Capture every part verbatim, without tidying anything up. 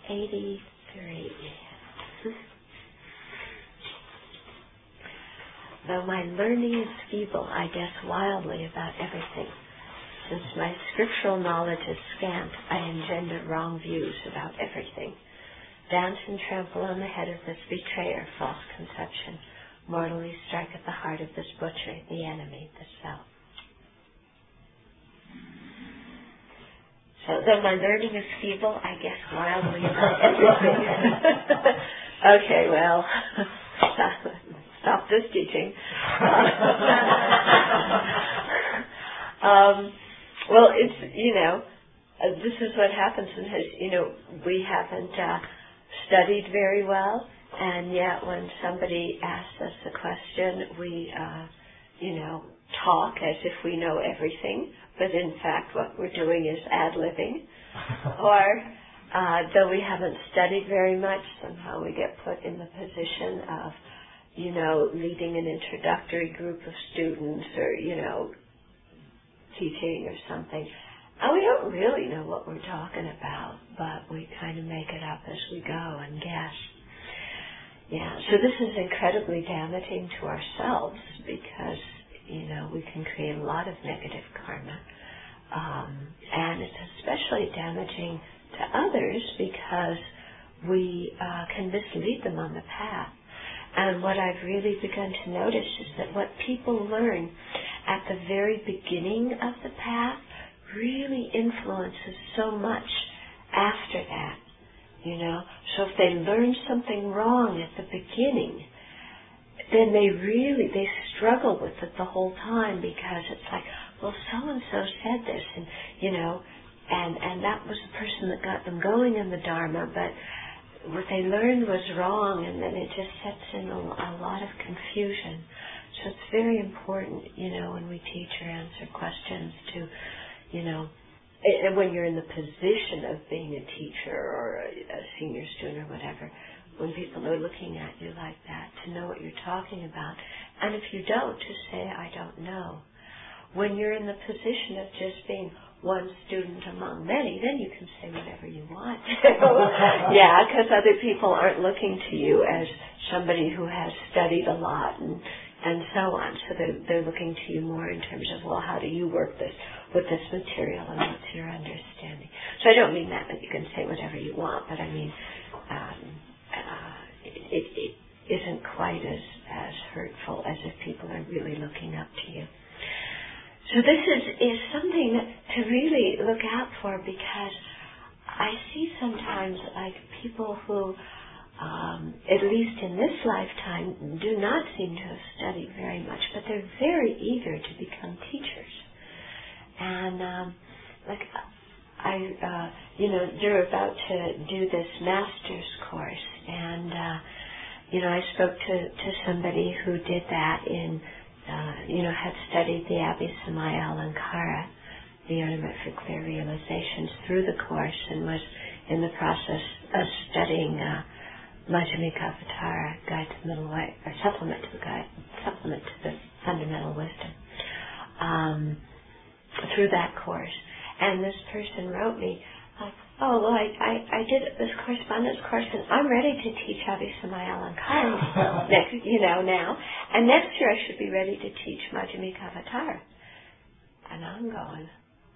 eighty-three. Though my learning is feeble, I guess wildly about everything. Since my scriptural knowledge is scant, I engender wrong views about everything. Dance and trample on the head of this betrayer, false conception. Mortally strike at the heart of this butcher, the enemy, the self. So though my learning is feeble, I guess wildly about everything. Okay, well, stop this teaching. um, well, it's, you know, uh, this is what happens, and has, you know, we haven't uh, studied very well, and yet when somebody asks us a question, we, uh, you know, talk as if we know everything, but in fact what we're doing is ad-libbing. Or, uh, though we haven't studied very much, somehow we get put in the position of, you know, leading an introductory group of students or, you know, teaching or something. And we don't really know what we're talking about, but we kind of make it up as we go and guess. Yeah, so this is incredibly damaging to ourselves because, you know, we can create a lot of negative karma. Um, and it's especially damaging to others because we uh, can mislead them on the path. And what I've really begun to notice is that what people learn at the very beginning of the path really influences so much after that, you know. So if they learn something wrong at the beginning, then they really, they struggle with it the whole time because it's like, well, so-and-so said this, and, you know, and, and that was the person that got them going in the Dharma, but what they learned was wrong, and then it just sets in a, a lot of confusion. So it's very important, you know, when we teach or answer questions to, you know, and when you're in the position of being a teacher or a, a senior student or whatever, when people are looking at you like that, to know what you're talking about. And if you don't, to say, I don't know. When you're in the position of just being one student among many, then you can say whatever you want. Yeah, because other people aren't looking to you as somebody who has studied a lot and and so on. So they're, they're looking to you more in terms of, well, how do you work this with this material and what's your understanding? So I don't mean that that you can say whatever you want, but I mean um, uh, it, it isn't quite as, as hurtful as if people are really looking up to you. So this is, is something to really look out for, because I see sometimes like people who, um, at least in this lifetime, do not seem to have studied very much, but they're very eager to become teachers. And um, like I, uh, you know, they're about to do this master's course, and uh, you know, I spoke to, to somebody who did that in. Uh, you know, had studied the Abhisamaya Alankara, the ornament for clear realizations, through the course, and was in the process of studying uh, Majjhimikavatara, Guide to the Middle Way, or supplement to the guide, supplement to the Fundamental Wisdom, um, through that course. And this person wrote me, like, oh, well, I, I, I did this correspondence course, and I'm ready to teach Abhisamaya Alankara next, you know, now. And next year I should be ready to teach Majjhimikavatara. And I'm going,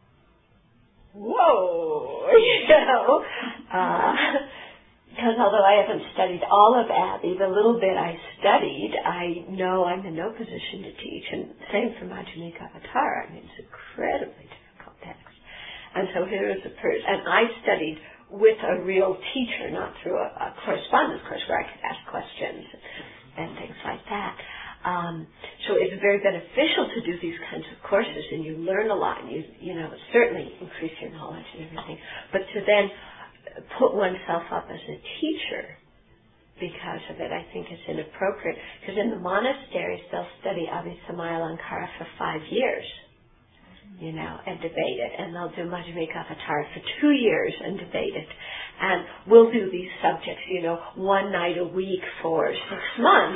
whoa, you know. Because uh, although I haven't studied all of Abhi, the little bit I studied, I know I'm in no position to teach. And same for Majjhimikavatara. I mean, it's incredibly difficult text. And so here is a person, and I studied with a real teacher, not through a, a correspondence course where I could ask questions and things like that. Um, so it's very beneficial to do these kinds of courses, and you learn a lot, and you, you know, certainly increase your knowledge and everything. But to then put oneself up as a teacher because of it, I think is inappropriate. Because in the monasteries, they'll study Abhisamaya Alankara for five years. You know, and debate it. And they'll do Majjhimikavatara for two years and debate it. And we'll do these subjects, you know, one night a week for six months.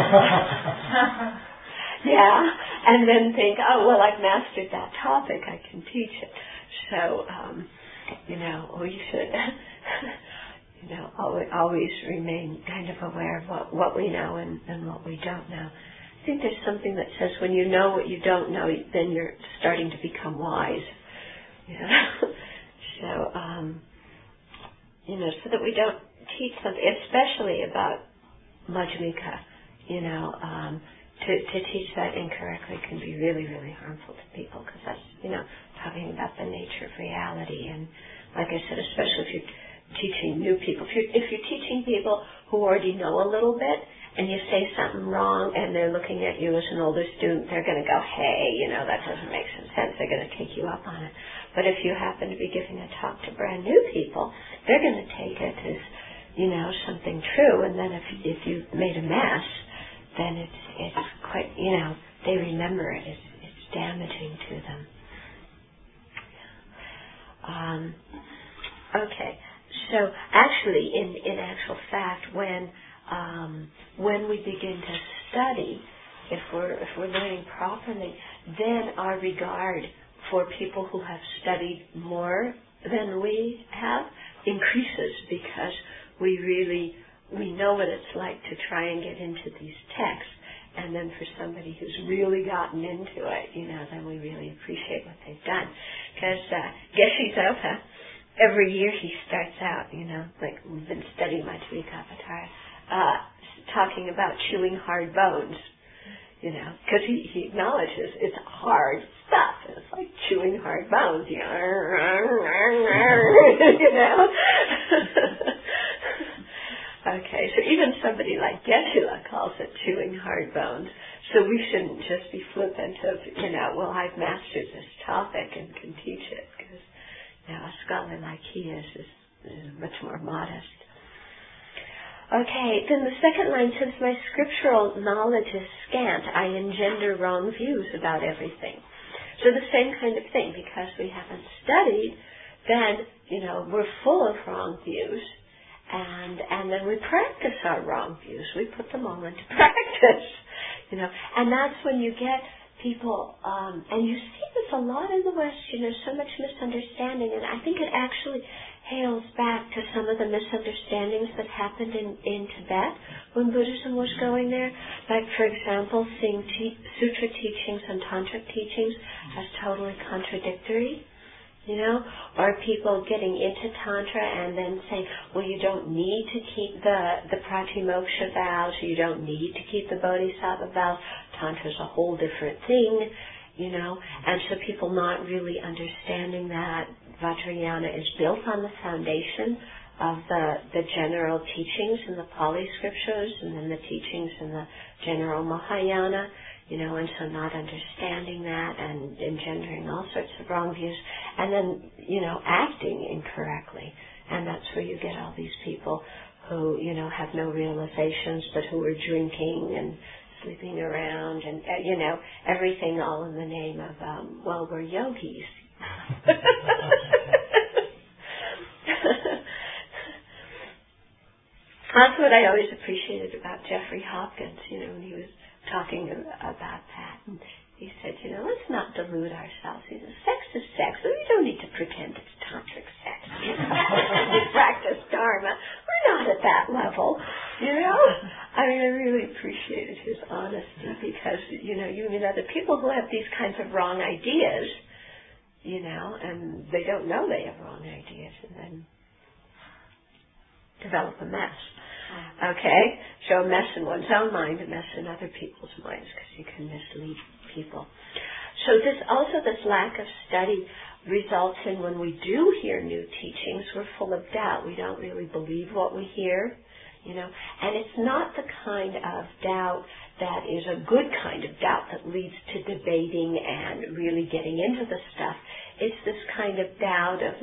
Yeah. And then think, oh, well, I've mastered that topic. I can teach it. So, um, you know, we should, you know, always, always remain kind of aware of what, what we know and, and what we don't know. I think there's something that says when you know what you don't know, then you're starting to become wise. You know? so, um, you know, so that we don't teach something, especially about Madhyamika, you know, um, to, to teach that incorrectly can be really, really harmful to people, because that's, you know, talking about the nature of reality. And like I said, especially if you're teaching new people, if you're, if you're teaching people who already know a little bit, and you say something wrong, and they're looking at you as an older student, they're going to go, hey, you know, that doesn't make some sense. They're going to take you up on it. But if you happen to be giving a talk to brand new people, they're going to take it as, you know, something true. And then if if you've made a mess, then it's it's quite, you know, they remember it. It's, it's damaging to them. Um, okay. So actually, in, in actual fact, when um, when we begin to study, if we're if we're learning properly, then our regard for people who have studied more than we have increases, because we really we know what it's like to try and get into these texts. And then for somebody who's really gotten into it, you know, then we really appreciate what they've done. Because uh, Geshe Zopa, every year he starts out, you know, like we've been studying Madhyamikottara, uh, talking about chewing hard bones, you know, because he, he acknowledges it's hard stuff. It's like chewing hard bones, you know, you know. Okay, so even somebody like Geshe-la calls it chewing hard bones. So we shouldn't just be flippant of, you know, well, I've mastered this topic and can teach it, because, you know, a scholar like he is is, is much more modest. Okay, then the second line says, my scriptural knowledge is scant. I engender wrong views about everything. So the same kind of thing, because we haven't studied, then, you know, we're full of wrong views. And and then we practice our wrong views. We put them all into practice, you know. And that's when you get people, um, and you see this a lot in the West, you know, so much misunderstanding. And I think it actually hails back to some of the misunderstandings that happened in, in Tibet when Buddhism was going there. Like, for example, seeing te- sutra teachings and tantric teachings as totally contradictory. You know, or people getting into Tantra and then saying, well, you don't need to keep the, the Pratimoksha vows, or you don't need to keep the Bodhisattva vows. Tantra's a whole different thing, you know. And so people not really understanding that Vajrayana is built on the foundation of the, the general teachings in the Pali scriptures, and then the teachings in the general Mahayana. You know, and so not understanding that and engendering all sorts of wrong views, and then, you know, acting incorrectly. And that's where you get all these people who, you know, have no realizations, but who are drinking and sleeping around and, uh, you know, everything all in the name of, um, well, we're yogis. That's what I always appreciated about Jeffrey Hopkins, you know, when he was talking about that. And he said, you know, let's not delude ourselves. He said, sex is sex. We don't need to pretend it's tantric sex. You know, we practice Dharma. We're not at that level, you know. I mean, I really appreciated his honesty, because, you know, you meet other people who have these kinds of wrong ideas, you know, and they don't know they have wrong ideas, and then develop a mess. Okay, so a mess in one's own mind, a mess in other people's minds, because you can mislead people. So this also, this lack of study results in, when we do hear new teachings, we're full of doubt. We don't really believe what we hear, you know. And it's not the kind of doubt that is a good kind of doubt that leads to debating and really getting into the stuff. It's this kind of doubt of,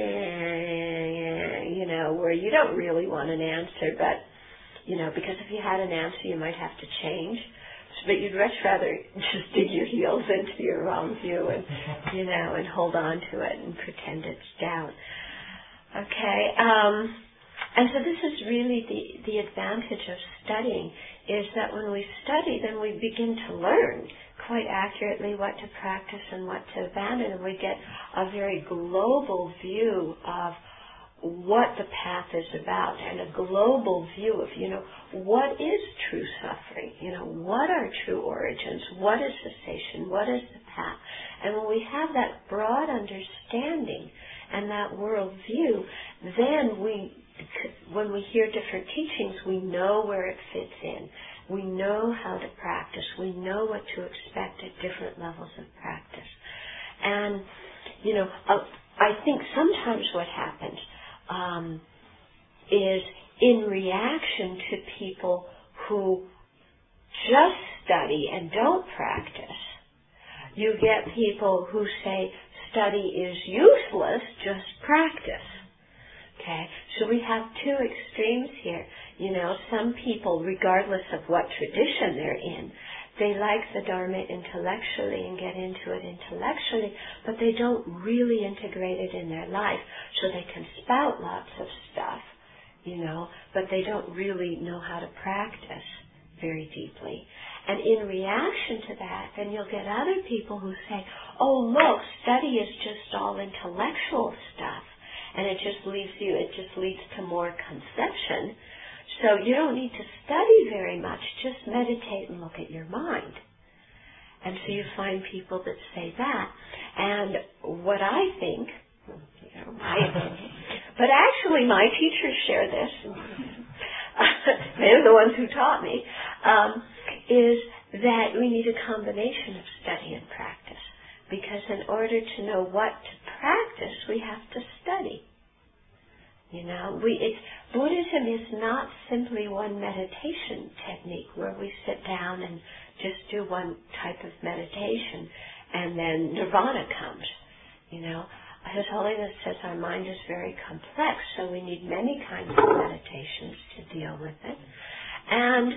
you know, where you don't really want an answer, but, you know, because if you had an answer, you might have to change. But you'd much rather just dig your heels into your wrong view and, you know, and hold on to it and pretend it's doubt. Okay, um, and so this is really the, the advantage of studying, is that when we study, then we begin to learn quite accurately what to practice and what to abandon, and we get a very global view of what the path is about, and a global view of, you know, what is true suffering? You know, what are true origins? What is cessation? What is the path? And when we have that broad understanding and that world view, then we, when we hear different teachings, we know where it fits in. We know how to practice. We know what to expect at different levels of practice. And, you know, uh, I think sometimes what happens um, is in reaction to people who just study and don't practice, you get people who say study is useless, just practice. Okay, so we have two extremes here. You know, some people, regardless of what tradition they're in, they like the Dharma intellectually and get into it intellectually, but they don't really integrate it in their life. So they can spout lots of stuff, you know, but they don't really know how to practice very deeply. And in reaction to that, then you'll get other people who say, oh, look, study is just all intellectual stuff. And it just leaves you, it just leads to more conception. So you don't need to study very much, just meditate and look at your mind. And so you find people that say that. And what I think, you know, my opinion, but actually my teachers share this, they're the ones who taught me, um, is that we need a combination of study and practice. Because in order to know what to practice, we have to study. You know, we it's, Buddhism is not simply one meditation technique where we sit down and just do one type of meditation and then nirvana comes. You know, His Holiness says our mind is very complex, so we need many kinds of meditations to deal with it. And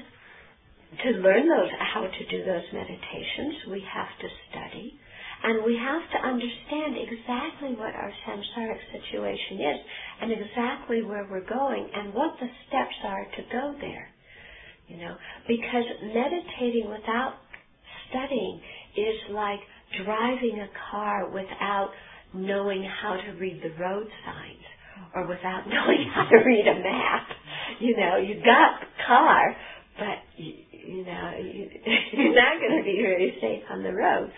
to learn those, how to do those meditations, we have to study. And we have to understand exactly what our samsaric situation is and exactly where we're going and what the steps are to go there. You know, because meditating without studying is like driving a car without knowing how to read the road signs or without knowing how to read a map. You know, you got the car, but, you, you know, you, you're not going to be very safe on the road.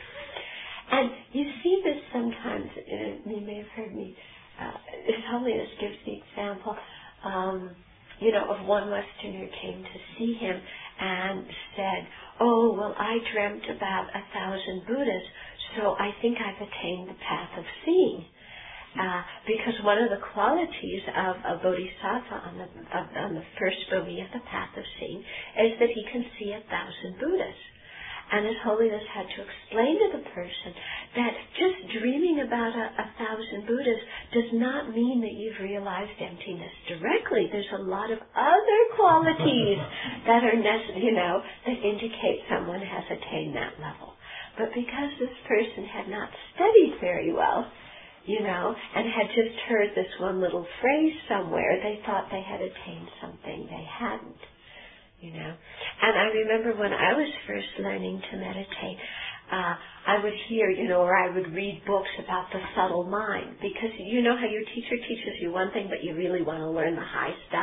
And you see this sometimes, uh, you may have heard me, uh, His Holiness gives the example, um, you know, of one Westerner came to see him and said, oh, well, I dreamt about a thousand Buddhas, so I think I've attained the path of seeing. Uh, because one of the qualities of a bodhisattva on the, of, on the first bodhi of the path of seeing is that he can see a thousand Buddhas. And His Holiness had to explain to the person that just dreaming about a, a thousand Buddhas does not mean that you've realized emptiness directly. There's a lot of other qualities that are, nece- you know, that indicate someone has attained that level. But because this person had not studied very well, you know, and had just heard this one little phrase somewhere, they thought they had attained something they hadn't. You know, and I remember when I was first learning to meditate, uh, I would hear, you know, or I would read books about the subtle mind, because you know how your teacher teaches you one thing, but you really want to learn the high stuff,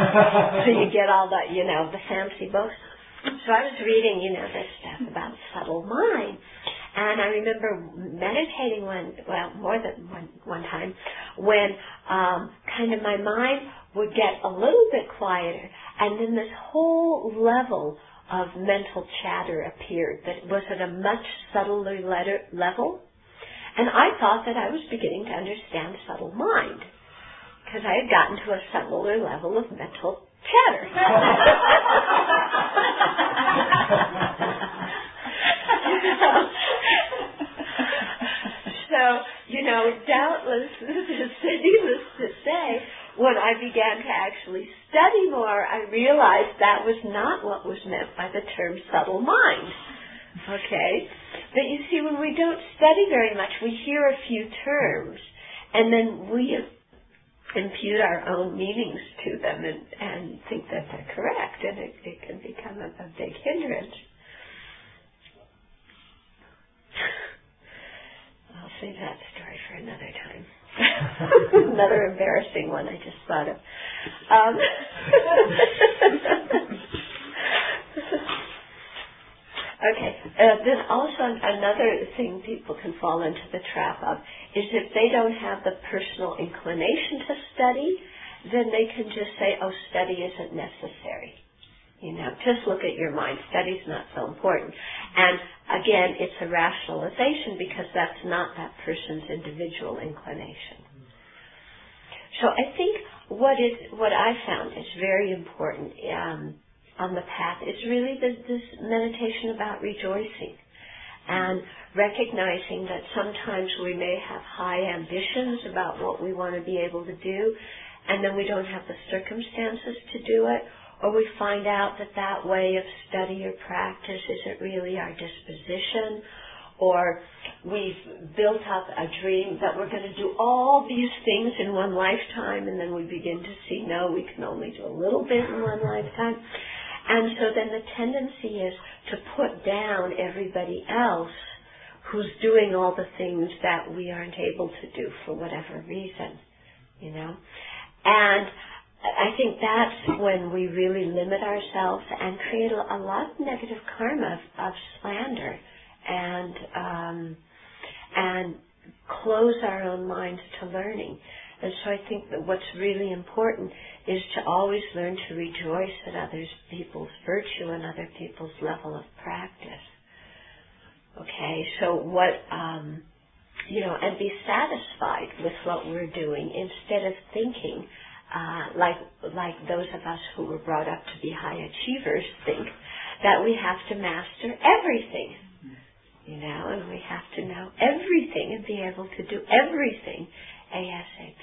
so you get all the, you know, the fancy books. So I was reading, you know, this stuff about subtle mind, and I remember meditating one, well, more than one, one time, when um, kind of my mind would get a little bit quieter, and then this whole level of mental chatter appeared that was at a much subtler letter, level. And I thought that I was beginning to understand subtle mind, because I had gotten to a subtler level of mental chatter. So, you know, doubtless, needless to say, when I began to actually study more, I realized that was not what was meant by the term subtle mind. Okay? But you see, when we don't study very much, we hear a few terms, and then we impute our own meanings to them and, and think that they're correct, and it, it can become a, a big hindrance. I'll save that story for another time. Another embarrassing one I just thought of. Um, okay. Uh, then also another thing people can fall into the trap of is if they don't have the personal inclination to study, then they can just say, oh, study isn't necessary. You know, just look at your mind. Study's not so important. And again, it's a rationalization because that's not that person's individual inclination. So I think what is what I found is very important um, on the path is really this, this meditation about rejoicing and recognizing that sometimes we may have high ambitions about what we want to be able to do, and then we don't have the circumstances to do it. Or we find out that that way of study or practice isn't really our disposition, or we've built up a dream that we're going to do all these things in one lifetime, and then we begin to see, no, we can only do a little bit in one lifetime. And so then the tendency is to put down everybody else who's doing all the things that we aren't able to do for whatever reason, you know. And I think that's when we really limit ourselves and create a lot of negative karma of, of slander and um, and close our own minds to learning. And so I think that what's really important is to always learn to rejoice at other people's virtue and other people's level of practice. Okay, so what, um, you know, and be satisfied with what we're doing instead of thinking Uh, like like those of us who were brought up to be high achievers think that we have to master everything, you know, and we have to know everything and be able to do everything ASAP.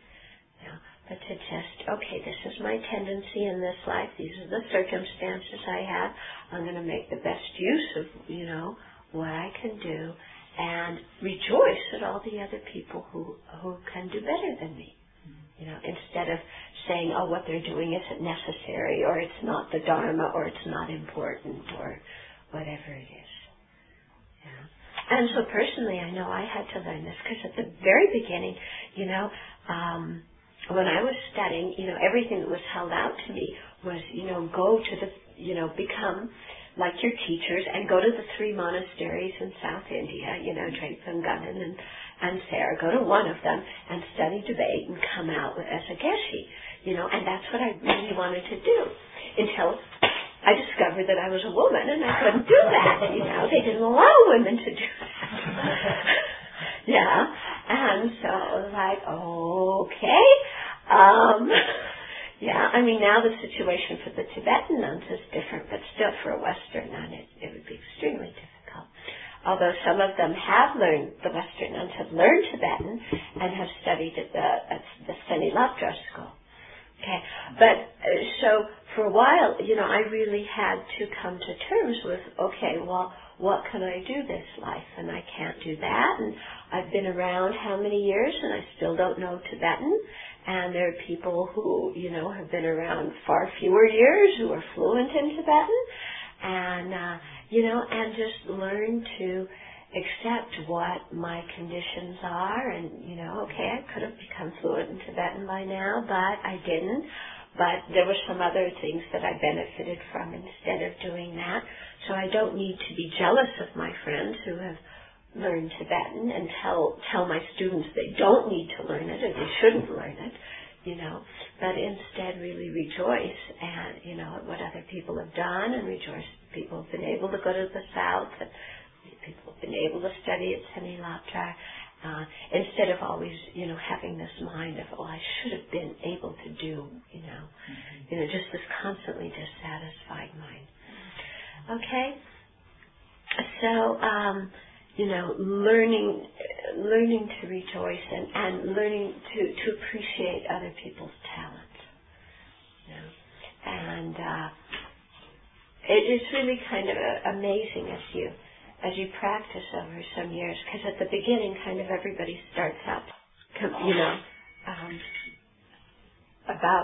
You know, but to just, okay, this is my tendency in this life, these are the circumstances I have, I'm going to make the best use of, you know, what I can do and rejoice at all the other people who, who can do better than me. You know, instead of saying, oh, what they're doing isn't necessary, or it's not the Dharma, or it's not important, or whatever it is. Yeah. And so personally, I know I had to learn this, because at the very beginning, you know, um, when I was studying, you know, everything that was held out to me was, you know, go to the, you know, become like your teachers and go to the three monasteries in South India, you know, Drepung Gunung and and Sarah, go to one of them and study debate and come out as a geshe, you know, and that's what I really wanted to do until I discovered that I was a woman and I couldn't do that, you know. They didn't allow women to do that. Yeah, and so it was like, okay, um, yeah, I mean, now the situation for the Tibetan nuns is different, but still for a Western nun it, it would be extremely difficult. Although some of them have learned, the Western nuns have learned Tibetan and have studied at the, at the Seni Lapdra school. Okay, but uh, so for a while, you know, I really had to come to terms with, okay, well, what can I do this life? And I can't do that. And I've been around how many years and I still don't know Tibetan. And there are people who, you know, have been around far fewer years who are fluent in Tibetan. And, uh, you know, and just learn to accept what my conditions are. And, you know, okay, I could have become fluent in Tibetan by now, but I didn't. But there were some other things that I benefited from instead of doing that. So I don't need to be jealous of my friends who have learned Tibetan and tell tell my students they don't need to learn it or they shouldn't learn it, you know, but instead really rejoice at, you know, at what other people have done and rejoice that people have been able to go to the South and people have been able to study at Seni Lapdra, uh, instead of always, you know, having this mind of, oh, I should have been able to do, you know, mm-hmm. you know, just this constantly dissatisfied mind. Okay? So, um, you know, learning learning to rejoice and, and learning to, to appreciate other people's talents. You know? And uh, it is really kind of amazing as you as you practice over some years, because at the beginning kind of everybody starts out, you know, um, about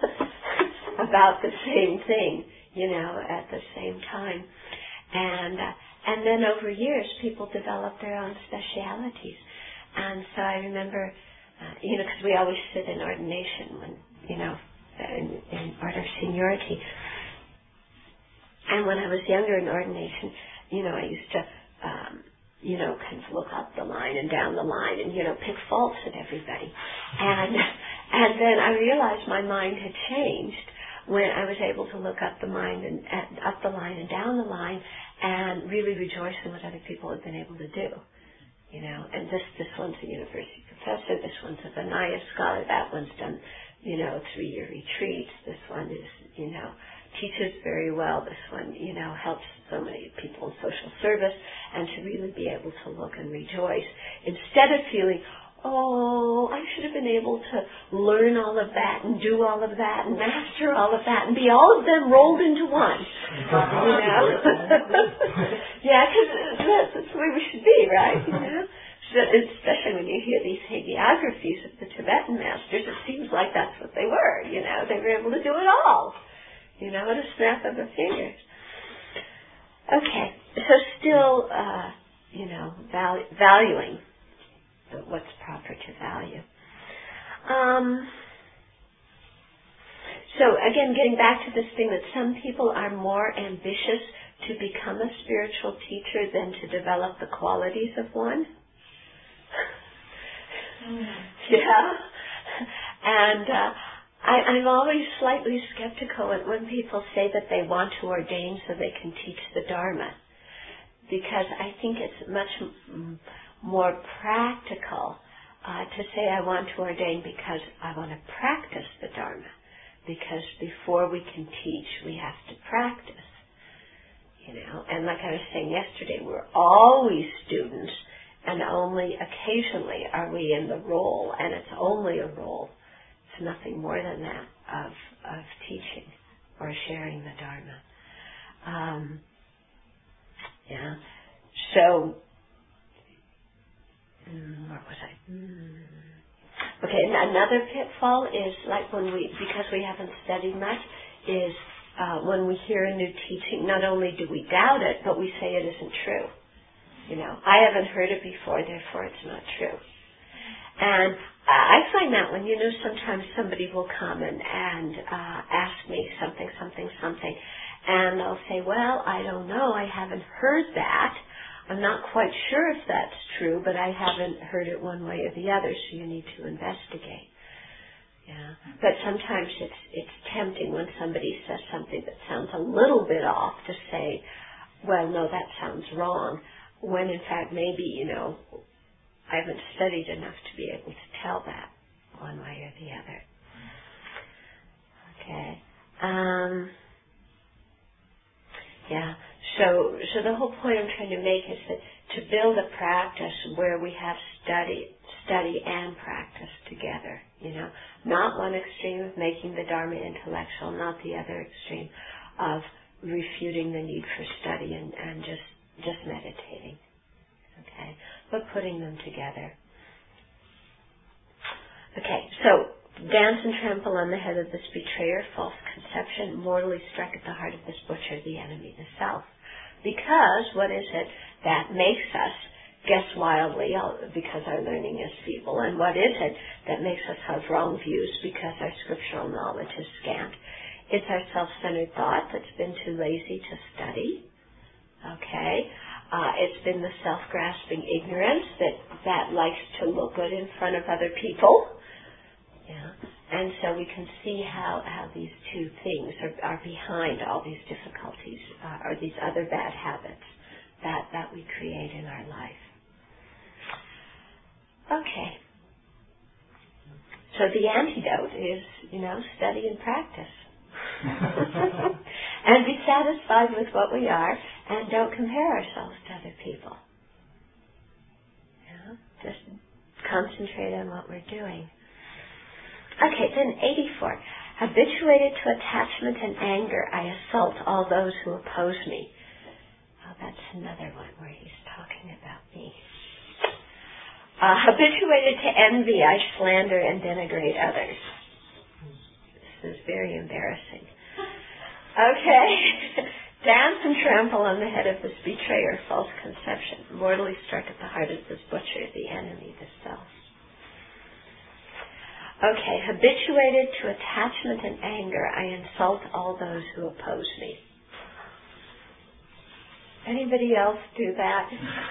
about the same thing, you know, at the same time. And uh, and then over years, people develop their own specialities. And so I remember Uh, you know, because we always sit in ordination when, you know, in, in order of seniority. And when I was younger in ordination, you know, I used to, um, you know, kind of look up the line and down the line and, you know, pick faults at everybody. And and then I realized my mind had changed when I was able to look up the mind and, and up the line and down the line and really rejoice in what other people had been able to do. You know, and this this one's a university professor, this one's a Vinaya scholar, that one's done, you know, three-year retreats, this one is, you know, teaches very well, this one, you know, helps so many people in social service, and to really be able to look and rejoice instead of feeling, oh, I should have been able to learn all of that and do all of that and master all of that and be all of them rolled into one. You know? Yeah, because that's, that's the way we should be, right? You know? So, especially when you hear these hagiographies of the Tibetan masters, it seems like that's what they were. You know, they were able to do it all. You know, at a snap of the fingers. Okay, so still, uh, you know, val- valuing what's proper to value. Um, so again, getting back to this thing that some people are more ambitious to become a spiritual teacher than to develop the qualities of one. Mm. Yeah. And uh, I, I'm always slightly skeptical when people say that they want to ordain so they can teach the Dharma, because I think it's much m- more practical uh, to say I want to ordain because I want to practice the Dharma, because before we can teach, we have to practice. You know, and like I was saying yesterday, we're always students, and only occasionally are we in the role, and it's only a role. It's nothing more than that of of teaching or sharing the Dharma. Um, yeah. So, mm, what was I? Mm. Okay, and another pitfall is like when we, because we haven't studied much, is uh, when we hear a new teaching, not only do we doubt it, but we say it isn't true. You know, I haven't heard it before, therefore it's not true. And I find that when, you know, sometimes somebody will come and, and uh, ask me something, something, something, and I'll say, well, I don't know, I haven't heard that. I'm not quite sure if that's true, but I haven't heard it one way or the other, so you need to investigate. Yeah. But sometimes it's it's tempting when somebody says something that sounds a little bit off to say, well, no, that sounds wrong, when in fact maybe, you know, I haven't studied enough to be able to tell that one way or the other. Okay. Um, yeah. So, so the whole point I'm trying to make is that to build a practice where we have study, study and practice together. You know, not one extreme of making the Dharma intellectual, not the other extreme of refuting the need for study and, and just just meditating. Okay, but putting them together. Okay, so dance and trample on the head of this betrayer, false conception, mortally struck at the heart of this butcher, the enemy, the self. Because what is it that makes us guess wildly because our learning is feeble? And what is it that makes us have wrong views because our scriptural knowledge is scant? It's our self-centered thought that's been too lazy to study. Okay? Uh, it's been the self-grasping ignorance that, that likes to look good in front of other people. Yeah. And so we can see how, how these two things are, are behind all these difficulties uh, or these other bad habits that, that we create in our life. Okay. So the antidote is, you know, study and practice. And be satisfied with what we are and don't compare ourselves to other people. Yeah? Just concentrate on what we're doing. Okay, then eighty-four. Habituated to attachment and anger, I assault all those who oppose me. Oh, that's another one where he's talking about me. Uh, habituated to envy, I slander and denigrate others. This is very embarrassing. Okay. Dance and trample on the head of this betrayer, false conception, mortally struck at the heart of this butcher, the enemy, the self. Okay, habituated to attachment and anger, I insult all those who oppose me. Anybody else do that?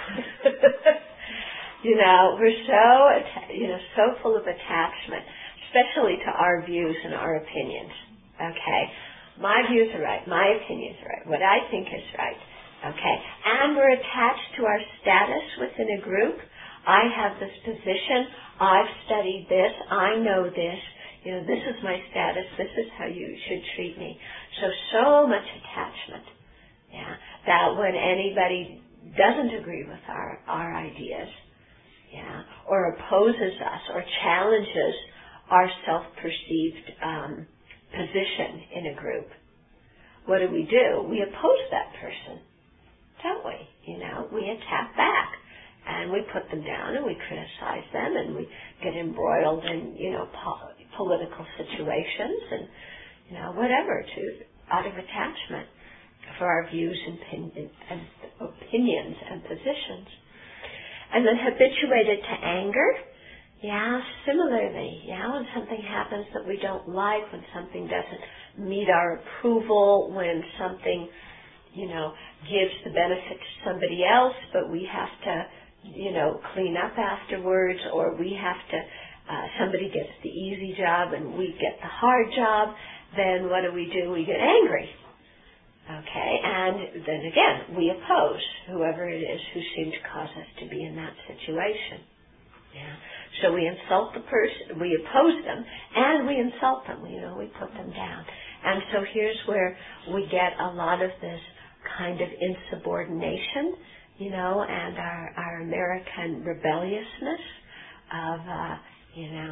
You know, we're so, atta- you know, so full of attachment, especially to our views and our opinions. Okay, my views are right, my opinions are right, what I think is right. Okay, and we're attached to our status within a group. I have this position, I've studied this, I know this, you know, this is my status, this is how you should treat me. So, so much attachment, yeah, that when anybody doesn't agree with our, our ideas, yeah, or opposes us, or challenges our self-perceived um, position in a group, what do we do? We oppose that person, don't we? You know, we attack back. And we put them down and we criticize them and we get embroiled in, you know, po- political situations and, you know, whatever, to out of attachment for our views and, opinion, and opinions and positions. And then habituated to anger, yeah, similarly, yeah, when something happens that we don't like, when something doesn't meet our approval, when something, you know, gives the benefit to somebody else, but we have to, you know, clean up afterwards, or we have to, uh, somebody gets the easy job and we get the hard job, then what do we do? We get angry. Okay, and then again, we oppose whoever it is who seemed to cause us to be in that situation. Yeah. So we insult the person, we oppose them, and we insult them, you know, we put them down. And so here's where we get a lot of this kind of insubordination, you know, and our, our American rebelliousness of, uh, you know,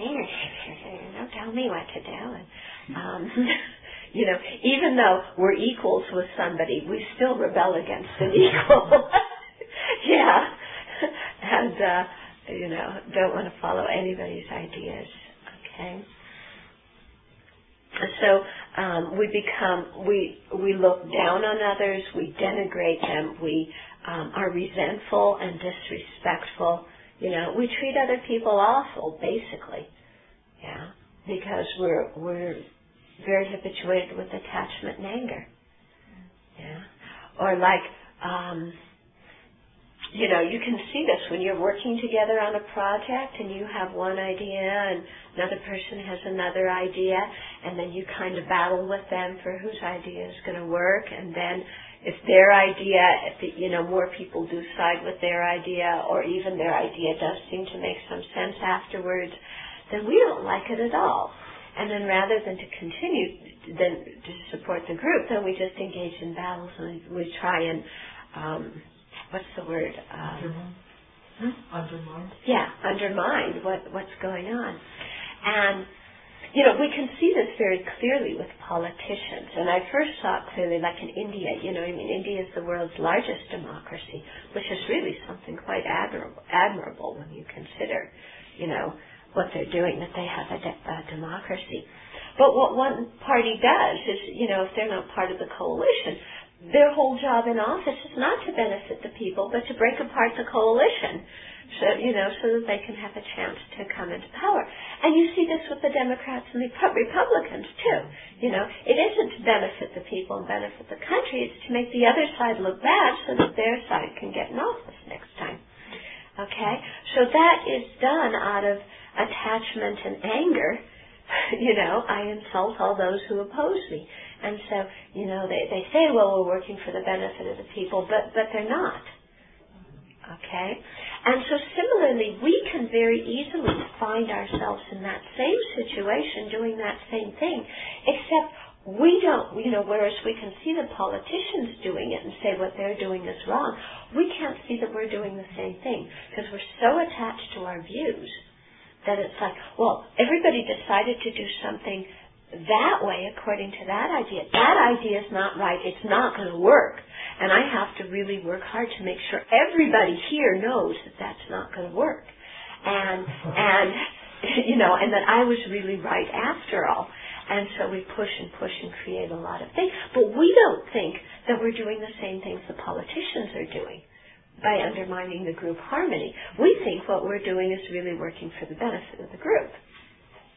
don't tell me what to do. And, um, you know, even though we're equals with somebody, we still rebel against an equal. Yeah. And, uh, you know, don't want to follow anybody's ideas. Okay. So um, we become, we we look down on others, we denigrate them, we um, are resentful and disrespectful. You know, we treat other people awful, basically. Yeah, because we're we're very habituated with attachment and anger. Yeah, or like. Um, You know, you can see this when you're working together on a project and you have one idea and another person has another idea, and then you kind of battle with them for whose idea is going to work, and then if their idea, if the, you know, more people do side with their idea, or even their idea does seem to make some sense afterwards, then we don't like it at all. And then rather than to continue then to support the group, then we just engage in battles and we try and um, what's the word? Um, undermine. Hmm? Undermine. Yeah, undermine what, what's going on. And, you know, we can see this very clearly with politicians. And I first saw it clearly like in India. You know, I mean, India is the world's largest democracy, which is really something quite admirable, admirable when you consider, you know, what they're doing, that they have a, de- a democracy. But what one party does is, you know, if they're not part of the coalition, their whole job in office is not to benefit the people, but to break apart the coalition, so you know, so that they can have a chance to come into power. And you see this with the Democrats and the Republicans too. You know, it isn't to benefit the people and benefit the country; it's to make the other side look bad, so that their side can get in office next time. Okay, so that is done out of attachment and anger. You know, I insult all those who oppose me. And so, you know, they, they say, well, we're working for the benefit of the people, but, but they're not. Okay? And so similarly, we can very easily find ourselves in that same situation doing that same thing, except we don't, you know, whereas we can see the politicians doing it and say what they're doing is wrong, we can't see that we're doing the same thing because we're so attached to our views that it's like, well, everybody decided to do something that way according to that idea. That idea is not right. It's not going to work. And I have to really work hard to make sure everybody here knows that that's not going to work. And, and, you know, and that I was really right after all. And so we push and push and create a lot of things. But we don't think that we're doing the same things the politicians are doing by undermining the group harmony. We think what we're doing is really working for the benefit of the group.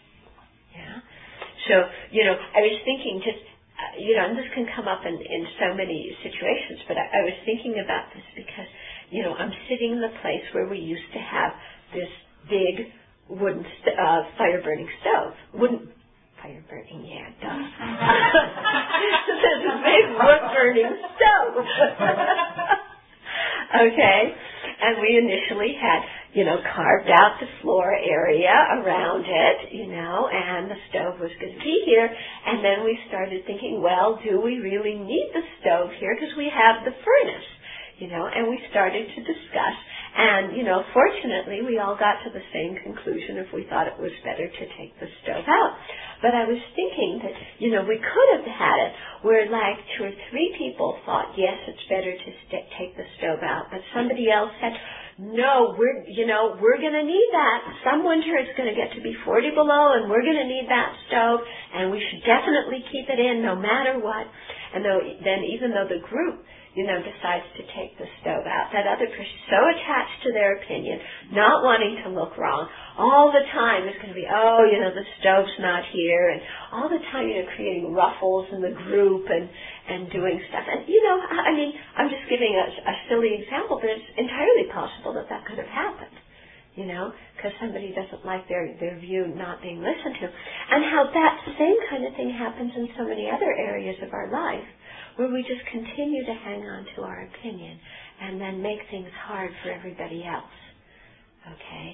So, you know, I was thinking just, uh, you know, and this can come up in, in so many situations, but I, I was thinking about this because, you know, I'm sitting in the place where we used to have this big wooden st- uh, fire-burning stove. Wooden fire burning, yeah, duh. There's a big wood-burning stove. Okay, and we initially had, you know, carved out the floor area around it, you know, and the stove was going to be here. And then we started thinking, well, do we really need the stove here? Because we have the furnace, you know, and we started to discuss. And, you know, fortunately, we all got to the same conclusion if we thought it was better to take the stove out. But I was thinking that, you know, we could have had it where like two or three people thought, yes, it's better to st- take the stove out. But somebody else said, no, we're, you know, we're going to need that. Some winter it's going to get to be forty below and we're going to need that stove and we should definitely keep it in no matter what. And though, then even though the group, you know, decides to take the stove out, that other person is so attached to their opinion, not wanting to look wrong, all the time is going to be, oh, you know, the stove's not here, and all the time, you know, creating ruffles in the group and, and doing stuff. And, you know, I mean, I'm just giving a, a silly example, but it's entirely possible that that could have happened, you know, because somebody doesn't like their, their view not being listened to. And how that same kind of thing happens in so many other areas of our life, where we just continue to hang on to our opinion and then make things hard for everybody else. Okay?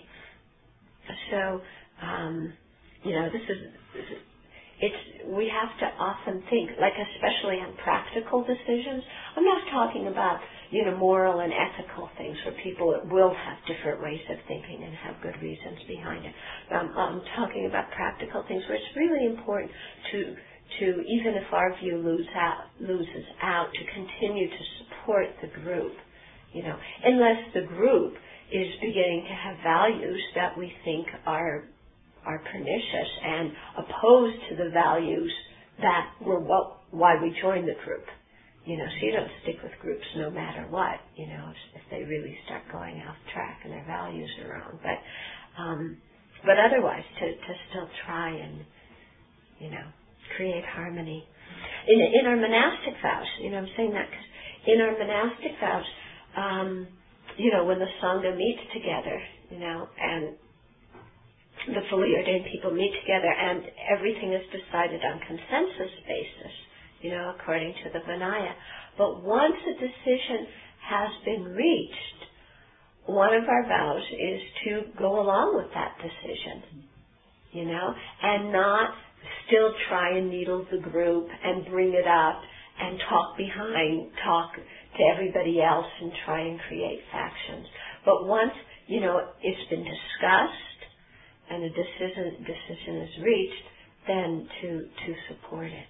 So, um, you know, this is, this is, it's, we have to often think, like especially on practical decisions. I'm not talking about, you know, moral and ethical things where people will have different ways of thinking and have good reasons behind it. Um, I'm talking about practical things where it's really important to to, even if our view lose out, loses out, to continue to support the group, you know, unless the group is beginning to have values that we think are are pernicious and opposed to the values that were what, why we joined the group. You know, so you don't stick with groups no matter what, you know, if, if they really start going off track and their values are wrong. But, um, but otherwise, to, to still try and, you know, create harmony. In, in our monastic vows, you know, I'm saying that because in our monastic vows, um, you know, when the Sangha meets together, you know, and the fully ordained people meet together and everything is decided on consensus basis, you know, according to the Vinaya. But once a decision has been reached, one of our vows is to go along with that decision, you know, and not still try and needle the group and bring it up and talk behind, talk to everybody else and try and create factions. But once, you know, it's been discussed and a decision decision is reached, then to to support it.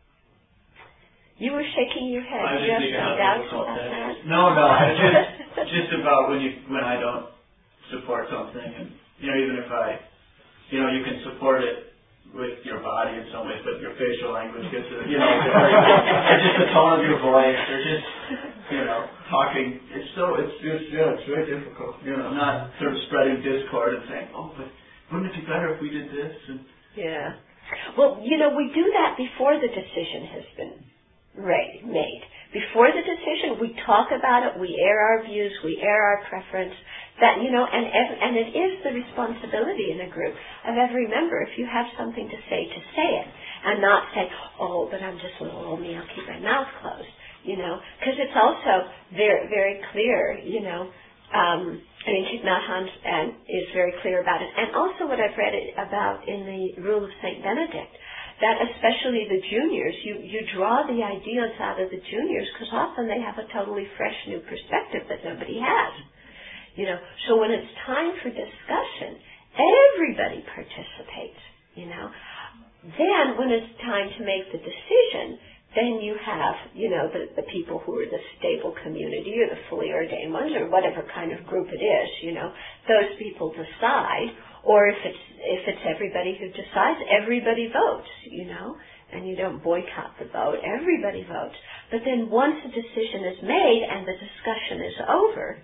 You were shaking your head. I Do you have some doubts about that? No, no, just just about when you when I don't support something, and you know, even if I, you know, you can support it with your body in some ways, but your facial language gets, you know, or just the tone of your voice, or just, you know, talking. It's so, it's just, yeah, it's very difficult. You know, not sort of spreading discord and saying, oh, but wouldn't it be better if we did this? And yeah. Well, you know, we do that before the decision has been made. Before the decision, we talk about it, we air our views, we air our preference. That, you know, and and it is the responsibility in a group of every member, if you have something to say, to say it, and not say, oh, but I'm just little old me, I'll keep my mouth closed, you know, because it's also very, very clear, you know, um, I mean, Thich Nhat Hanh and is very clear about it, and also what I've read it about in the Rule of Saint Benedict, that especially the juniors, you, you draw the ideas out of the juniors, because often they have a totally fresh new perspective that nobody has. You know, so when it's time for discussion, everybody participates, you know. Then when it's time to make the decision, then you have, you know, the, the people who are the stable community or the fully ordained ones or whatever kind of group it is, you know, those people decide, or if it's, if it's everybody who decides, everybody votes, you know, and you don't boycott the vote, everybody votes. But then once a decision is made and the discussion is over,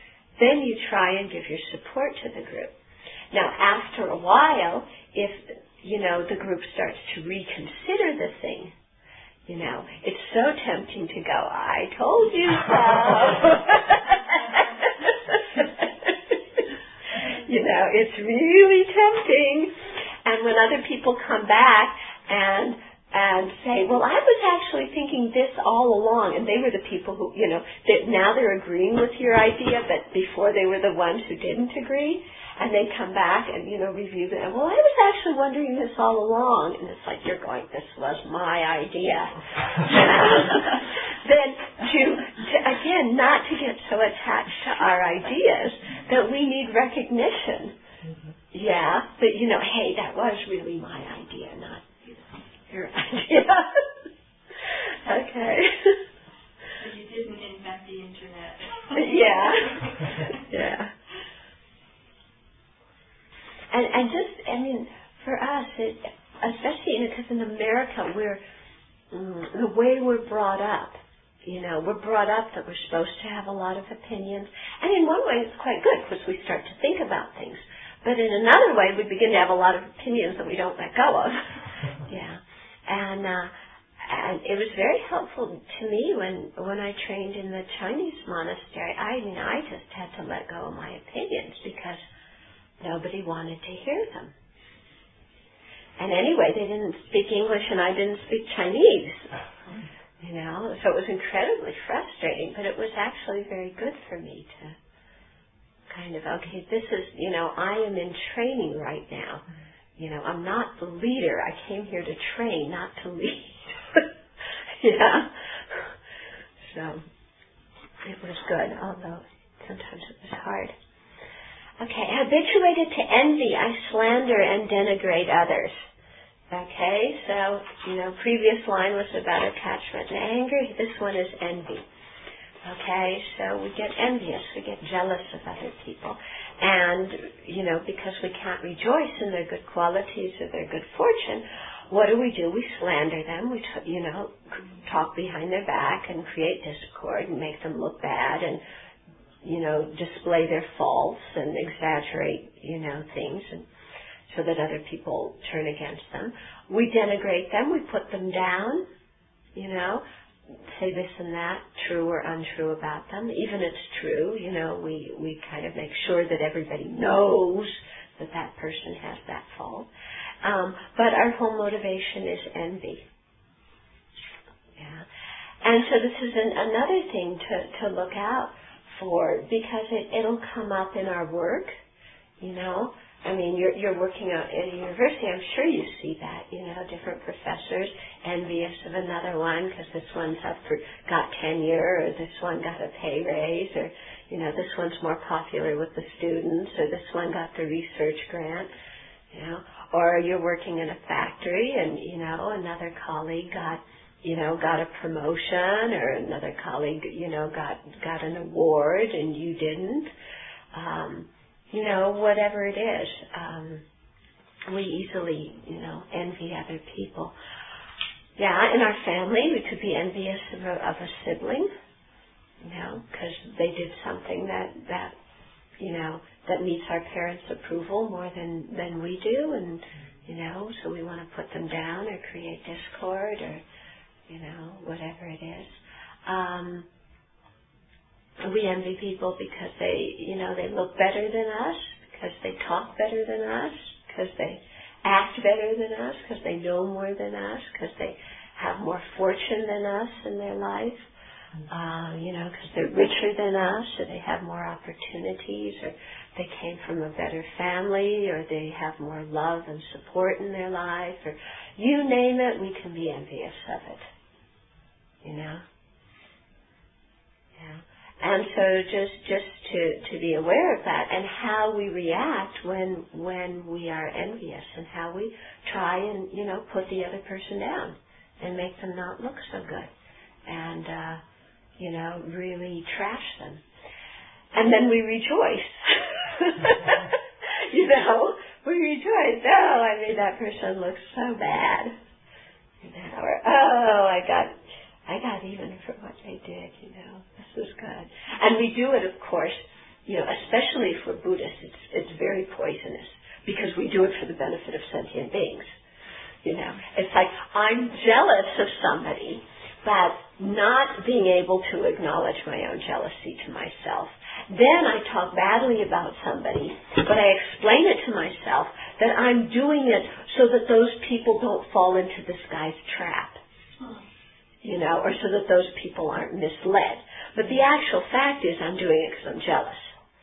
then you try and give your support to the group. Now, after a while, if you know, the group starts to reconsider the thing. You know, it's so tempting to go, I told you so. You know, it's really tempting. And when other people come back and and say, well, I was actually thinking this all along, and they were the people who, you know, that now they're agreeing with your idea, but before they were the ones who didn't agree, and they come back and, you know, review it, and, well, I was actually wondering this all along, and it's like, you're going, this was my idea. Then to, to, again, not to get so attached to our ideas that we need recognition. Yeah, but, you know, hey, that was really my idea, not, you know, your idea. Okay. So you didn't invent the internet. Yeah. Yeah. And and just, I mean, for us, it, especially because in America, we're, mm, the way we're brought up, you know, we're brought up that we're supposed to have a lot of opinions. And in one way, it's quite good because we start to think about things. But in another way, we begin to have a lot of opinions that we don't let go of. Yeah. And uh, and it was very helpful to me when when I trained in the Chinese monastery. I mean, I just had to let go of my opinions because nobody wanted to hear them. And anyway, they didn't speak English and I didn't speak Chinese. You know, so it was incredibly frustrating, but it was actually very good for me to kind of, okay, this is, you know, I am in training right now. You know, I'm not the leader. I came here to train, not to lead. Yeah. So it was good, although sometimes it was hard. Okay, habituated to envy, I slander and denigrate others. Okay, so, you know, previous line was about attachment and anger. This one is envy. Okay, so we get envious, we get jealous of other people. And, you know, because we can't rejoice in their good qualities or their good fortune, what do we do? We slander them. We, t- you know, talk behind their back and create discord and make them look bad and, you know, display their faults and exaggerate, you know, things and so that other people turn against them. We denigrate them. We put them down, you know, say this and that, true or untrue about them. Even if it's true, you know, we, we kind of make sure that everybody knows that that person has that fault. Um, but our whole motivation is envy. Yeah. And so this is an, another thing to, to look out for because it, it'll come up in our work, you know. I mean, you're, you're working out at a university, I'm sure you see that, you know, different professors envious of another one because this one's up for, got tenure, or this one got a pay raise, or, you know, this one's more popular with the students, or this one got the research grant, you know, or you're working in a factory and, you know, another colleague got, you know, got a promotion, or another colleague, you know, got, got an award and you didn't. Um, You know, whatever it is, um, we easily, you know, envy other people. Yeah, in our family, we could be envious of a, of a sibling, you know, because they did something that, that, you know, that meets our parents' approval more than, than we do, and, you know, so we want to put them down or create discord or, you know, whatever it is. Um, We envy people because they, you know, they look better than us, because they talk better than us, because they act better than us, because they know more than us, because they have more fortune than us in their life, uh, you know, because they're richer than us, or they have more opportunities, or they came from a better family, or they have more love and support in their life, or you name it, we can be envious of it, you know. Yeah. And so just just to, to be aware of that and how we react when when we are envious and how we try and, you know, put the other person down and make them not look so good and, uh, you know, really trash them. And then we rejoice. You know, we rejoice. Oh, I made that person look so bad. You know, or, oh, I got... I got even for what they did, you know. This is good. And we do it, of course, you know, especially for Buddhists, it's, it's very poisonous because we we do it for the benefit of sentient beings. You know, it's like I'm jealous of somebody, but not being able to acknowledge my own jealousy to myself. Then I talk badly about somebody, but I explain it to myself that I'm doing it so that those people don't fall into this guy's trap, you know, or so that those people aren't misled. But the actual fact is I'm doing it because I'm jealous.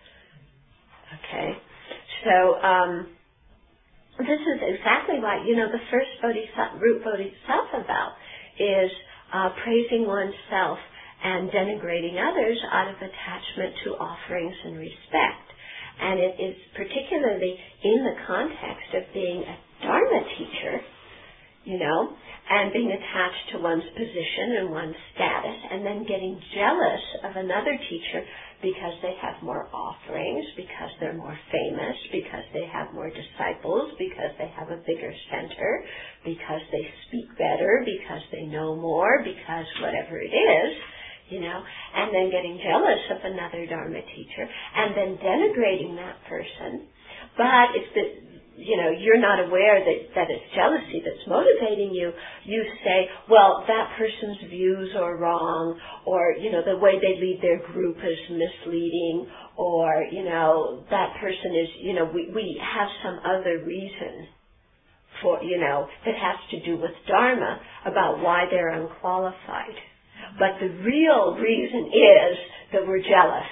Okay? So, um, this is exactly why, you know, the first bodhisattva, root bodhisattva vow is uh, praising oneself and denigrating others out of attachment to offerings and respect. And it is particularly in the context of being a Dharma teacher, you know, and being attached to one's position and one's status, and then getting jealous of another teacher because they have more offerings, because they're more famous, because they have more disciples, because they have a bigger center, because they speak better, because they know more, because whatever it is, you know, and then getting jealous of another Dharma teacher, and then denigrating that person. But if the, you know, you're not aware that, that it's jealousy that's motivating you, you say, well, that person's views are wrong, or, you know, the way they lead their group is misleading, or, you know, that person is, you know, we, we have some other reason for, you know, that has to do with Dharma about why they're unqualified. But the real reason is that we're jealous.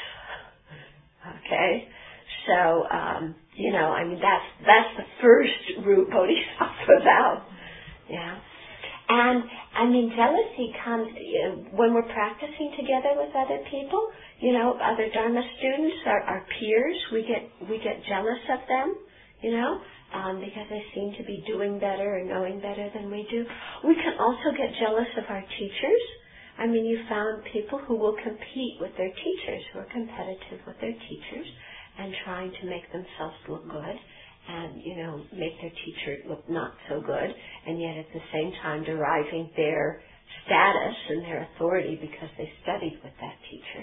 Okay? So, um, you know, I mean, that's that's the first root bodhisattva vow. Yeah. And, I mean, jealousy comes, you know, when we're practicing together with other people, you know, other Dharma students, our, our peers, we get we get jealous of them, you know, um, because they seem to be doing better or knowing better than we do. We can also get jealous of our teachers. I mean, you found people who will compete with their teachers, who are competitive with their teachers and trying to make themselves look good and, you know, make their teacher look not so good, and yet at the same time deriving their status and their authority because they studied with that teacher.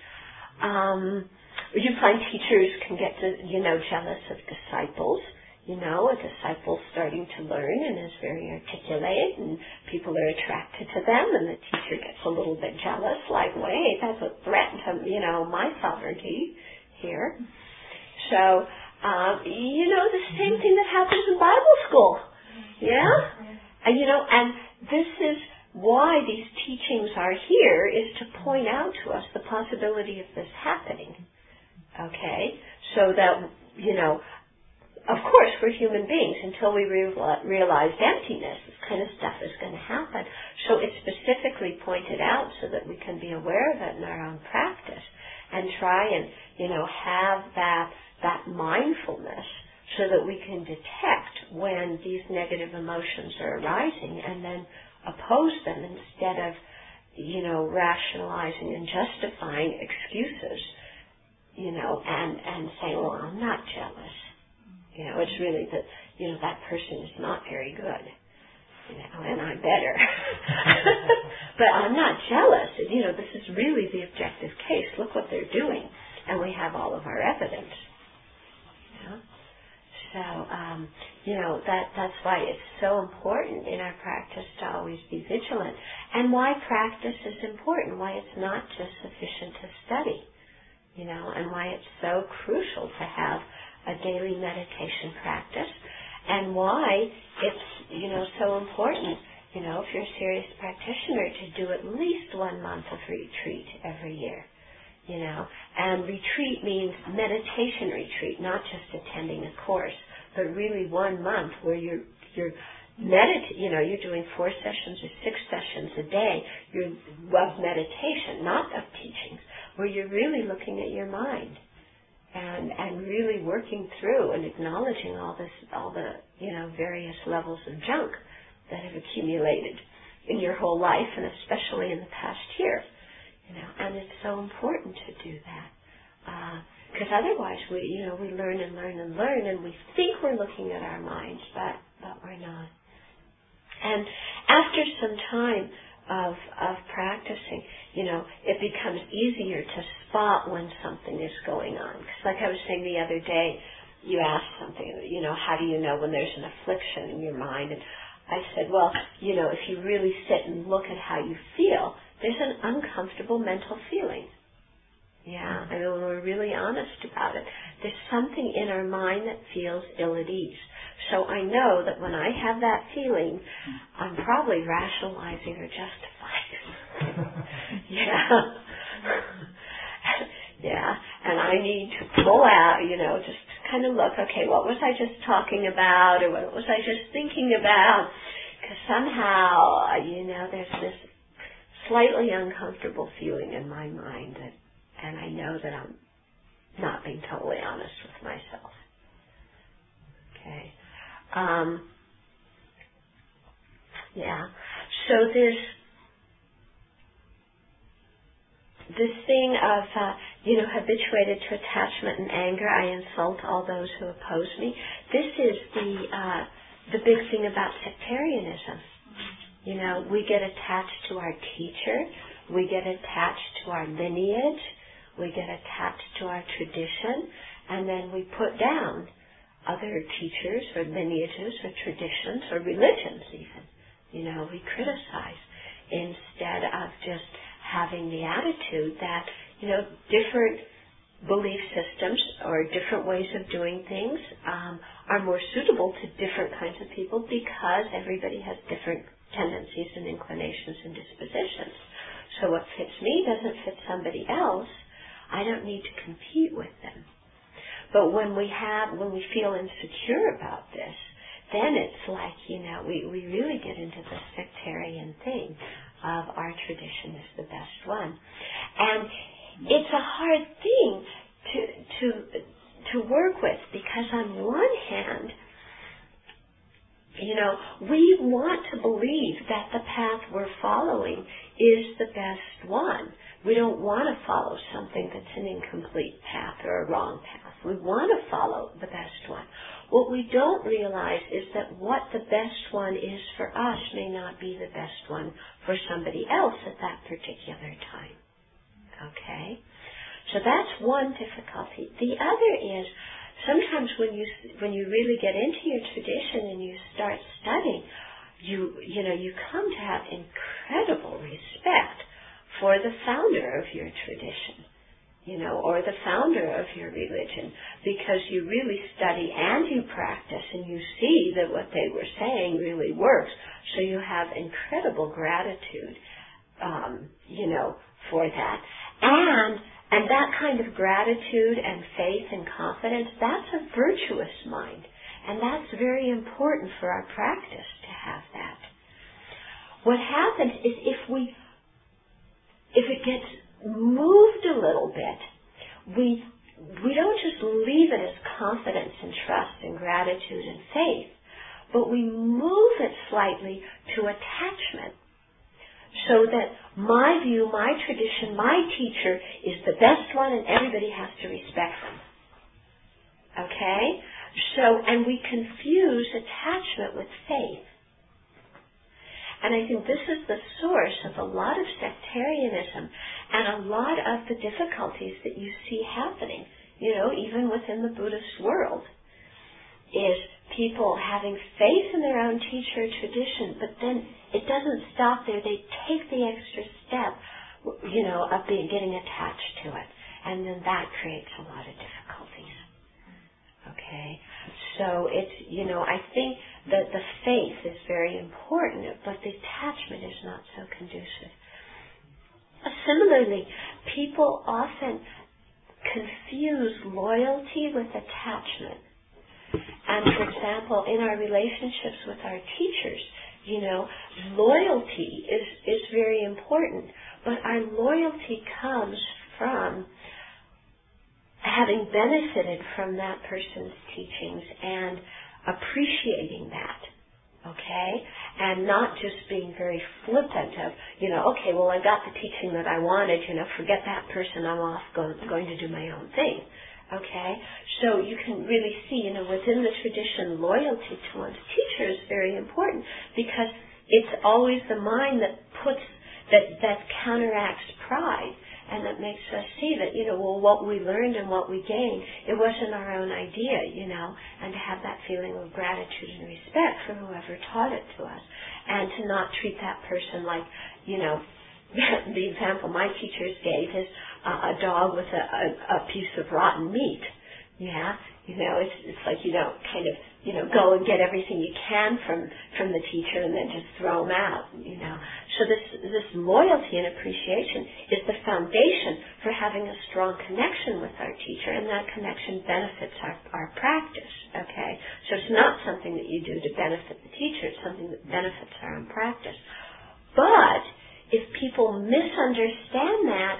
Um, you find teachers can get, to, you know, jealous of disciples. You know, a disciple starting to learn and is very articulate, and people are attracted to them, and the teacher gets a little bit jealous, like, wait, that's a threat to, you know, my sovereignty here. So, um, you know, the same thing that happens in Bible school. Yeah? And, you know, and this is why these teachings are here, is to point out to us the possibility of this happening. Okay? So that, you know, of course, we're human beings. Until we re- realize emptiness, this kind of stuff is going to happen. So it's specifically pointed out so that we can be aware of it in our own practice and try and, you know, have that that mindfulness so that we can detect when these negative emotions are arising and then oppose them instead of, you know, rationalizing and justifying excuses, you know, and, and saying, well, I'm not jealous. You know, it's really that, you know, that person is not very good, you know, and I'm better. But I'm not jealous. You know, this is really the objective case. Look what they're doing. And we have all of our evidence. You know? So, um, you know, that that's why it's so important in our practice to always be vigilant. And why practice is important, why it's not just sufficient to study, you know, and why it's so crucial to have a daily meditation practice, and why it's, you know, so important, you know, if you're a serious practitioner, to do at least one month of retreat every year, you know. And retreat means meditation retreat, not just attending a course, but really one month where you're you're medit, you know, you're doing four sessions or six sessions a day. You're of meditation, not of teachings, where you're really looking at your mind. And, and really working through and acknowledging all this, all the, you know, various levels of junk that have accumulated in your whole life, and especially in the past year, you know. And it's so important to do that, because uh, otherwise we, you know, we learn and learn and learn, and we think we're looking at our minds, but but we're not. And after some time of of practicing, you know, it becomes easier to spot when something is going on. Because like I was saying the other day, you asked something, you know, how do you know when there's an affliction in your mind? And I said, well, you know, if you really sit and look at how you feel, there's an uncomfortable mental feeling. Yeah, I mean, when we're really honest about it, there's something in our mind that feels ill at ease. So I know that when I have that feeling, I'm probably rationalizing or justifying. yeah. yeah, and I need to pull out, you know, just kind of look, okay, what was I just talking about, or what was I just thinking about? Because somehow, you know, there's this slightly uncomfortable feeling in my mind, that, and I know that I'm not being totally honest with myself. Okay. Um, yeah. So this this thing of, uh, you know, habituated to attachment and anger, I insult all those who oppose me. This is the uh, the big thing about sectarianism. You know, we get attached to our teacher, we get attached to our lineage, we get attached to our tradition, and then we put down other teachers or lineages or traditions or religions even. You know, we criticize instead of just having the attitude that, you know, different belief systems or different ways of doing things um, are more suitable to different kinds of people because everybody has different tendencies and inclinations and dispositions. So what fits me doesn't fit somebody else. I don't need to compete with them. But when we have, when we feel insecure about this, then it's like, you know, we, we really get into the sectarian thing of our tradition is the best one. And it's a hard thing to to to work with because on one hand, you know, we want to believe that the path we're following is the best one. We don't want to follow something that's an incomplete path or a wrong path. We want to follow the best one. What we don't realize is that what the best one is for us may not be the best one for somebody else at that particular time. Okay? So that's one difficulty. The other is sometimes when you when you really get into your tradition and you start studying, you you know, you come to have incredible respect for the founder of your tradition, you know, or the founder of your religion, because you really study and you practice and you see that what they were saying really works. So you have incredible gratitude, um, you know, for that. And and that kind of gratitude and faith and confidence, that's a virtuous mind. And that's very important for our practice to have that. What happens is if we If it gets moved a little bit, we we don't just leave it as confidence and trust and gratitude and faith, but we move it slightly to attachment, so that my view, my tradition, my teacher is the best one and everybody has to respect them. Okay? So, and we confuse attachment with faith. And I think this is the source of a lot of sectarianism and a lot of the difficulties that you see happening, you know, even within the Buddhist world, is people having faith in their own teacher tradition, but then it doesn't stop there. They take the extra step, you know, of being, getting attached to it. And then that creates a lot of difficulties. Okay? So it's, you know, I think that the faith is very important, but the attachment is not so conducive. Similarly, people often confuse loyalty with attachment. And for example, in our relationships with our teachers, you know, loyalty is, is very important, but our loyalty comes from having benefited from that person's teachings and appreciating that, okay? And not just being very flippant of, you know, okay, well, I got the teaching that I wanted, you know, forget that person, I'm off going, going to do my own thing, okay? So you can really see, you know, within the tradition, loyalty to one's teacher is very important because it's always the mind that puts, that, that counteracts pride and that makes us see that, you know, well, what we learned and what we gained, it wasn't our own idea, you know, and to have that feeling of gratitude and respect for whoever taught it to us, and to not treat that person like, you know, the example my teachers gave is uh, a dog with a, a, a piece of rotten meat. Yeah, you know, it's it's like you don't kind of, you know, go and get everything you can from from the teacher and then just throw them out, you know. So this this loyalty and appreciation is the foundation for having a strong connection with our teacher, and that connection benefits our, our practice, okay? So it's not something that you do to benefit the teacher, it's something that benefits our own practice. But if people misunderstand that,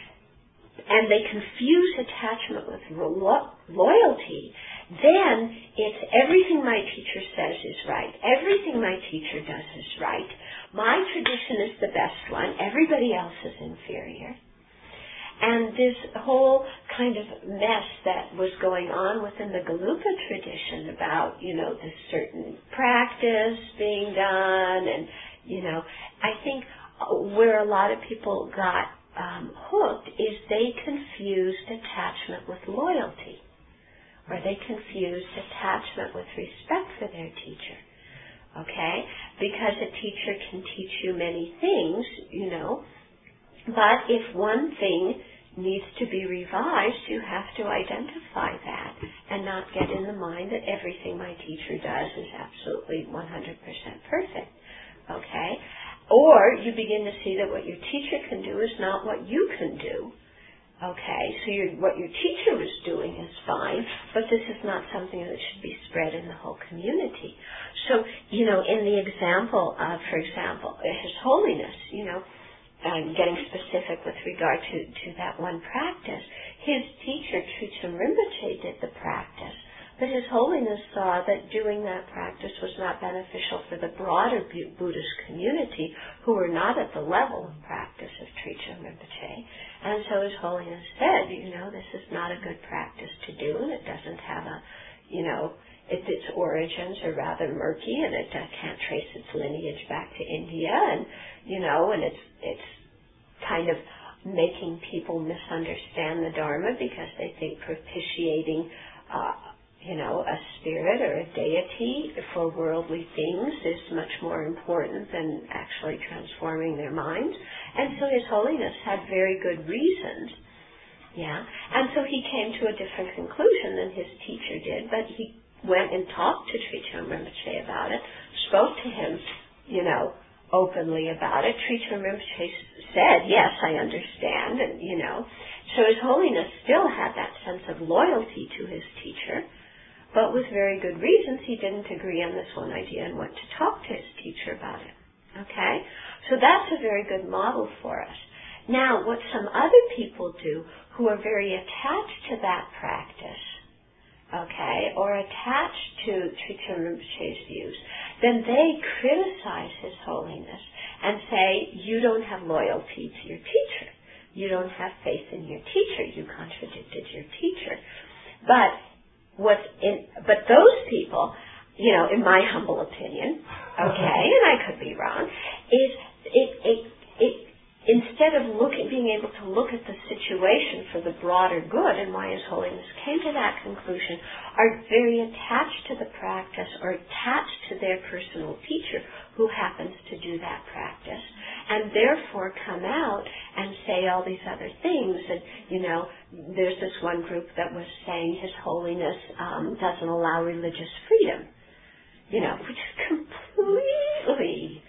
and they confuse attachment with lo- loyalty, then it's everything my teacher says is right. Everything my teacher does is right. My tradition is the best one. Everybody else is inferior. And this whole kind of mess that was going on within the Gelugpa tradition about, you know, this certain practice being done, and, you know, I think where a lot of people got Um, hooked is they confused attachment with loyalty, or they confused attachment with respect for their teacher, okay? Because a teacher can teach you many things, you know, but if one thing needs to be revised, you have to identify that and not get in the mind that everything my teacher does is absolutely one hundred percent perfect, okay? Or you begin to see that what your teacher can do is not what you can do. Okay, so you're, what your teacher was doing is fine, but this is not something that should be spread in the whole community. So, you know, in the example of, for example, His Holiness, you know, um, getting specific with regard to, to that one practice, his teacher, Tritsum Rinpoche, did the practice. But His Holiness saw that doing that practice was not beneficial for the broader Buddhist community, who were not at the level of practice of Tritsum Rinpoche. And so His Holiness said, you know, this is not a good practice to do, and it doesn't have a, you know, it, its origins are rather murky, and it uh, can't trace its lineage back to India, and, you know, and it's it's kind of making people misunderstand the Dharma because they think propitiating uh, you know, a spirit or a deity for worldly things is much more important than actually transforming their minds. And so His Holiness had very good reasons, yeah. And so he came to a different conclusion than his teacher did, but he went and talked to Tritsum Rinpoche about it, spoke to him, you know, openly about it. Tritsum Rinpoche said, yes, I understand, and, you know. So His Holiness still had that sense of loyalty to his teacher, but with very good reasons he didn't agree on this one idea and went to talk to his teacher about it. Okay? So that's a very good model for us. Now, what some other people do who are very attached to that practice, okay, or attached to Tritsum Rinpoche's views, then they criticize His Holiness and say, you don't have loyalty to your teacher. You don't have faith in your teacher. You contradicted your teacher. But What's in, but those people, you know, in my humble opinion, okay, and I could be wrong, is it, it, it, instead of looking, being able to look at the situation for the broader good and why His Holiness came to that conclusion, are very attached to the practice or attached to their personal teacher who happens to do that practice, and therefore come out and say all these other things. And, you know, there's this one group that was saying His Holiness um, doesn't allow religious freedom, you know, which is completely,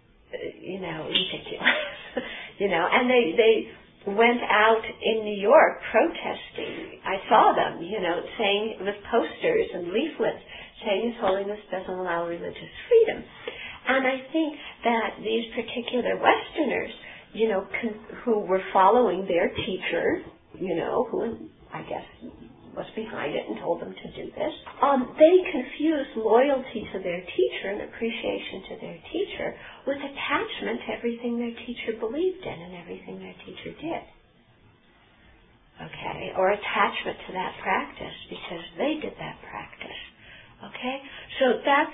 you know, ridiculous. You know, and they, they went out in New York protesting. I saw them, you know, saying, with posters and leaflets saying His Holiness doesn't allow religious freedom. And I think that these particular Westerners, you know, con- who were following their teacher, you know, who I guess was behind it and told them to do this, um, they confused loyalty to their teacher and appreciation to their teacher with attachment to everything their teacher believed in and everything their teacher did. Okay? Or attachment to that practice because they did that practice. Okay? So that's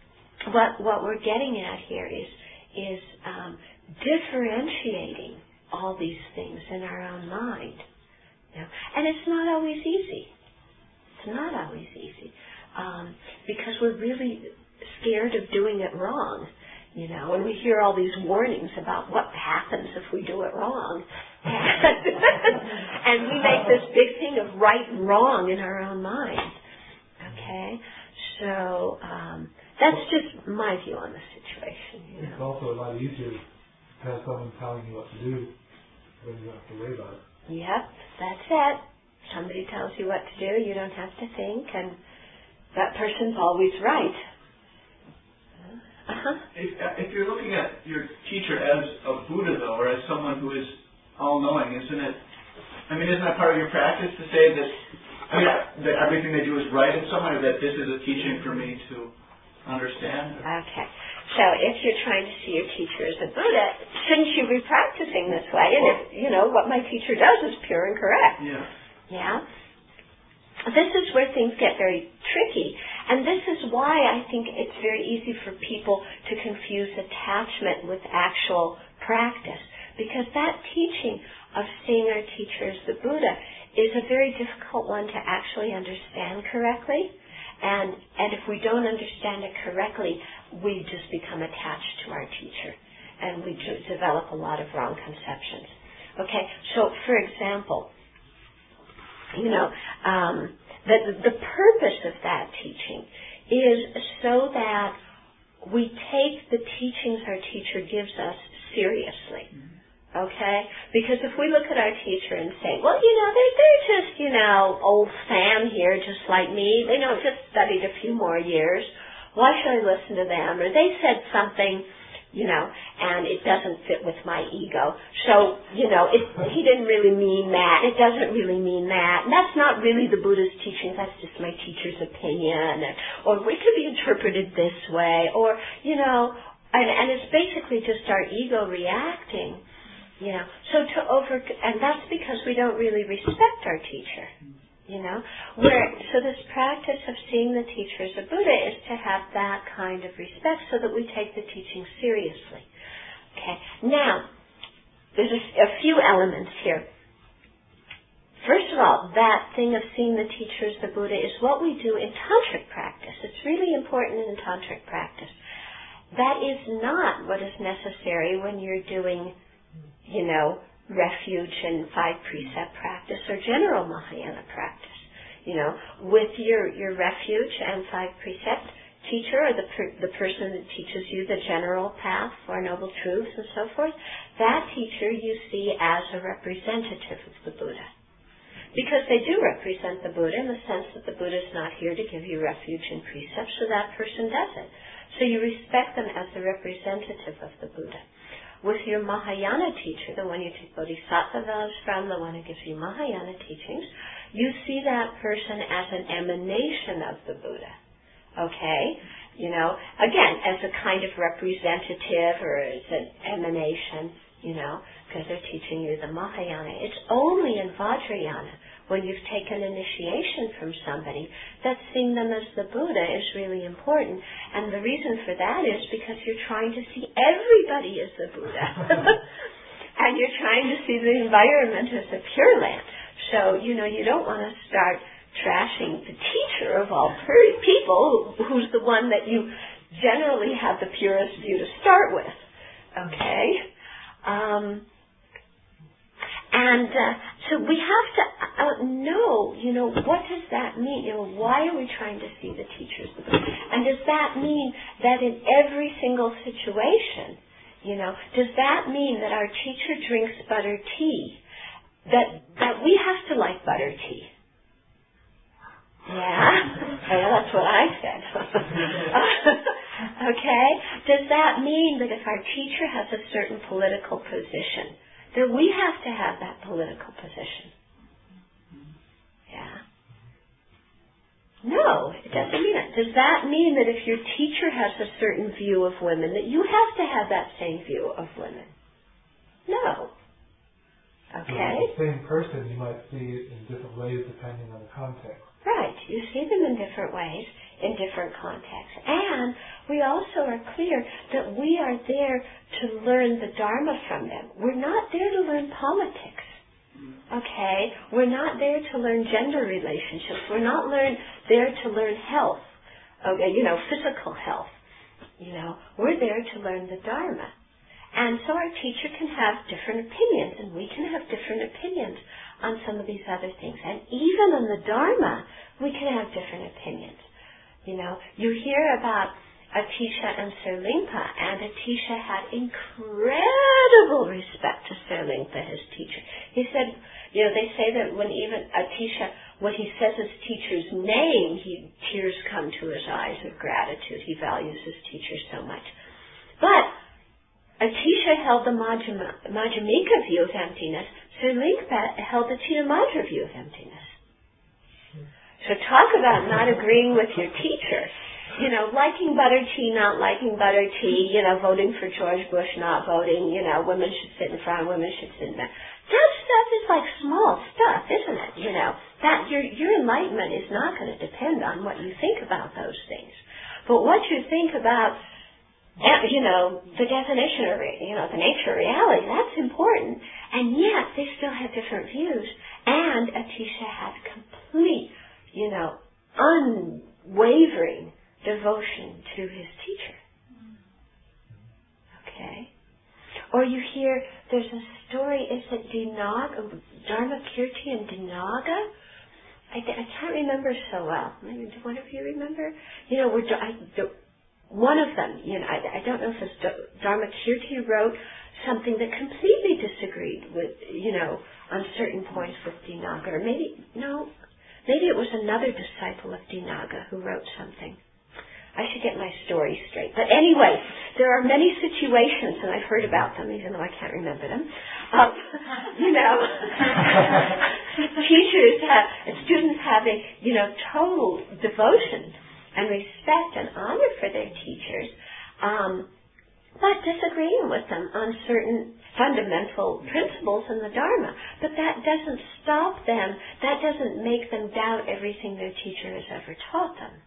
what what we're getting at here is is um, differentiating all these things in our own mind. You know? And it's not always easy. It's not always easy. Um, because we're really scared of doing it wrong. You know, when we hear all these warnings about what happens if we do it wrong. And, and we make this big thing of right and wrong in our own mind. Okay? So, um, that's just my view on the situation. You know? It's also a lot easier to have someone telling you what to do when you don't have to worry about it. Yep, that's it. Somebody tells you what to do, you don't have to think, and that person's always right. Uh-huh. If, if you're looking at your teacher as a Buddha, though, or as someone who is all-knowing, isn't it? I mean, isn't that part of your practice to say that, I mean, that everything they do is right in some way, or that this is a teaching for me to understand? Okay. So if you're trying to see your teacher as a Buddha, shouldn't you be practicing this way? And if, you know, what my teacher does is pure and correct. Yeah. Yeah? This is where things get very tricky. And this is why I think it's very easy for people to confuse attachment with actual practice. Because that teaching of seeing our teacher as the Buddha is a very difficult one to actually understand correctly. And and if we don't understand it correctly, we just become attached to our teacher. And we do develop a lot of wrong conceptions. Okay, so for example, you know, um, the, the purpose of that teaching is so that we take the teachings our teacher gives us seriously. Okay? Because if we look at our teacher and say, well, you know, they're, they're just, you know, old Sam here, just like me. They know, just studied a few more years. Why should I listen to them? Or they said something, you know, and it doesn't fit with my ego. So, you know, it, he didn't really mean that. It doesn't really mean that. And that's not really the Buddha's teaching. That's just my teacher's opinion. Or it could be interpreted this way. Or, you know, and, and it's basically just our ego reacting. You know, so to over, and that's because we don't really respect our teacher, you know. Where, so this practice of seeing the teacher as a Buddha is to have that kind of respect so that we take the teaching seriously. Okay, now, there's a, a few elements here. First of all, that thing of seeing the teacher as the Buddha is what we do in tantric practice. It's really important in tantric practice. That is not what is necessary when you're doing, you know, refuge and five precept practice or general Mahayana practice. You know, with your, your refuge and five precept teacher or the per, the person that teaches you the general path, Four Noble Truths and so forth, that teacher you see as a representative of the Buddha. Because they do represent the Buddha in the sense that the Buddha is not here to give you refuge and precepts, so that person does it. So you respect them as the representative of the Buddha. With your Mahayana teacher, the one you take Bodhisattva vows from, the one who gives you Mahayana teachings, you see that person as an emanation of the Buddha. Okay? You know, again, as a kind of representative or as an emanation, you know, because they're teaching you the Mahayana. It's only in Vajrayana, when you've taken initiation from somebody, that seeing them as the Buddha is really important. And the reason for that is because you're trying to see everybody as the Buddha. And you're trying to see the environment as a Pure Land. So, you know, you don't want to start trashing the teacher of all per- people, who's the one that you generally have the purest view to start with. Okay? Um... And uh, so we have to uh, know, you know, what does that mean? You know, why are we trying to see the teachers? And does that mean that in every single situation, you know, does that mean that our teacher drinks buttered tea, that that we have to like buttered tea? Yeah? Well, that's what I said. Okay? Does that mean that if our teacher has a certain political position, that we have to have that political position? Yeah? No, it doesn't mean that. Does that mean that if your teacher has a certain view of women, that you have to have that same view of women? No. Okay? So the same person, you might see it in different ways depending on the context. Right. You see them in different ways, in different contexts. And we also are clear that we are there to to learn the Dharma from them. We're not there to learn politics. Okay? We're not there to learn gender relationships. We're not learn, there to learn health. Okay, you know, physical health. You know, we're there to learn the Dharma. And so our teacher can have different opinions, and we can have different opinions on some of these other things. And even on the Dharma, we can have different opinions. You know, you hear about Atisha and Sir Lingpa, and Atisha had incredible respect to Sir Lingpa, his teacher. He said, you know, they say that when even Atisha, when he says his teacher's name, he tears come to his eyes of gratitude. He values his teacher so much. But Atisha held the Majjhima, Majjhimika view of emptiness. Sir Lingpa held the Chittamatra view of emptiness. So talk about not agreeing with your teacher. You know, liking butter tea, not liking butter tea, you know, voting for George Bush, not voting, you know, women should sit in front, women should sit in back. That stuff is like small stuff, isn't it? You know, that your your enlightenment is not going to depend on what you think about those things. But what you think about, you know, the definition of, you know, the nature of reality, that's important. And yet, they still had different views. And Atisha had complete, you know, unwavering devotion to his teacher. Okay? Or you hear, there's a story, is it Dinaga, Dharmakirti and Dinaga? I, I can't remember so well. Maybe, do one of you remember? You know, we're, I, the, one of them, you know, I, I don't know if it's Dharmakirti wrote something that completely disagreed with, you know, on certain points with Dinaga. Or maybe, no, maybe it was another disciple of Dinaga who wrote something. I should get my story straight. But anyway, there are many situations, and I've heard about them, even though I can't remember them. Um, you know, teachers have, students have a, you know, total devotion and respect and honor for their teachers, um, but disagreeing with them on certain fundamental principles in the Dharma. But that doesn't stop them. That doesn't make them doubt everything their teacher has ever taught them.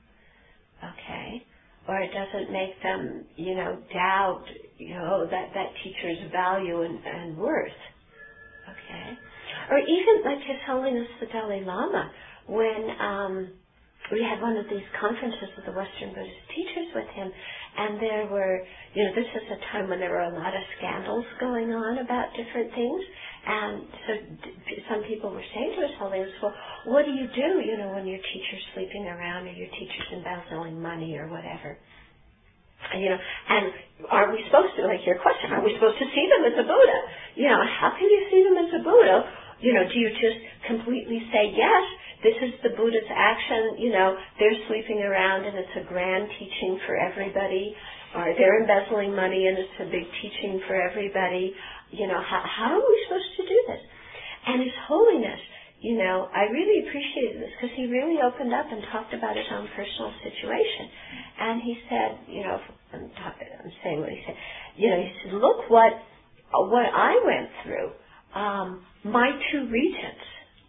Okay? Or it doesn't make them, you know, doubt, you know, that, that teacher's value and, and worth. Okay? Or even like His Holiness the Dalai Lama, when um, we had one of these conferences of the Western Buddhist teachers with him, and there were, you know, this is a time when there were a lot of scandals going on about different things. And so d- some people were saying to His Holiness, well, what do you do, you know, when your teacher's sleeping around or your teacher's embezzling money or whatever? And, you know, and are we supposed to, like your question, are we supposed to see them as a Buddha? You know, how can you see them as a Buddha? You know, do you just completely say, yes, this is the Buddha's action, you know, they're sleeping around and it's a grand teaching for everybody, or they're embezzling money and it's a big teaching for everybody. You know, how, how are we supposed to do this? And His Holiness, you know, I really appreciated this because he really opened up and talked about his own personal situation. And he said, you know, I'm, talking, I'm saying what he said, you know, he said, look what what I went through. Um, my two regents,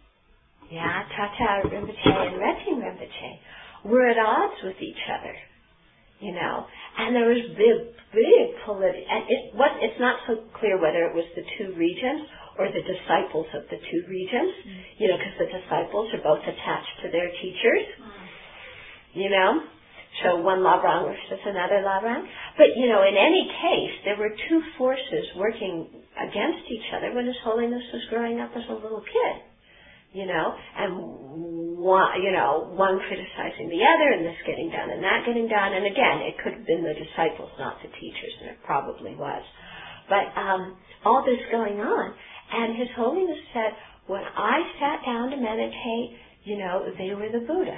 yeah, Tata Rinpoche and Reting Rinpoche, were at odds with each other. You know, and there was big, big political, and it was, it's not so clear whether it was the two regents or the disciples of the two regents, mm-hmm. you know, because the disciples are both attached to their teachers, mm-hmm. you know, so one Labrang versus another Labrang. But, you know, in any case, there were two forces working against each other when His Holiness was growing up as a little kid. You know, and one, you know, one criticizing the other, and this getting done and that getting done. And again, it could have been the disciples, not the teachers, and it probably was. But um, all this going on, and His Holiness said, when I sat down to meditate, you know, they were the Buddha.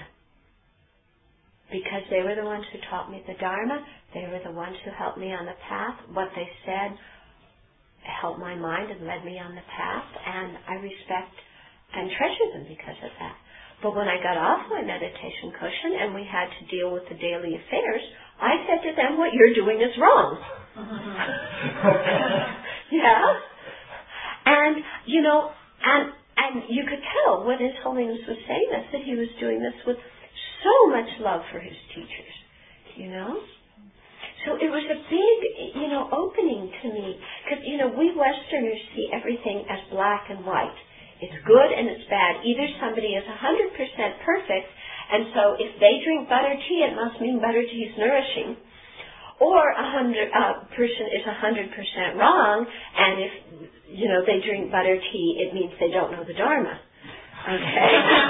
Because they were the ones who taught me the Dharma, they were the ones who helped me on the path. What they said helped my mind and led me on the path, and I respect and treasure them because of that. But when I got off my meditation cushion and we had to deal with the daily affairs, I said to them, what you're doing is wrong. Yeah? And, you know, and and you could tell when His Holiness was saying this, that he was doing this with so much love for his teachers, you know? So it was a big, you know, opening to me. Because, you know, we Westerners see everything as black and white. It's good and it's bad. Either somebody is one hundred percent perfect, and so if they drink butter tea, it must mean butter tea is nourishing. Or a hundred uh, person is one hundred percent wrong, and if, you know, they drink butter tea, it means they don't know the Dharma. Okay?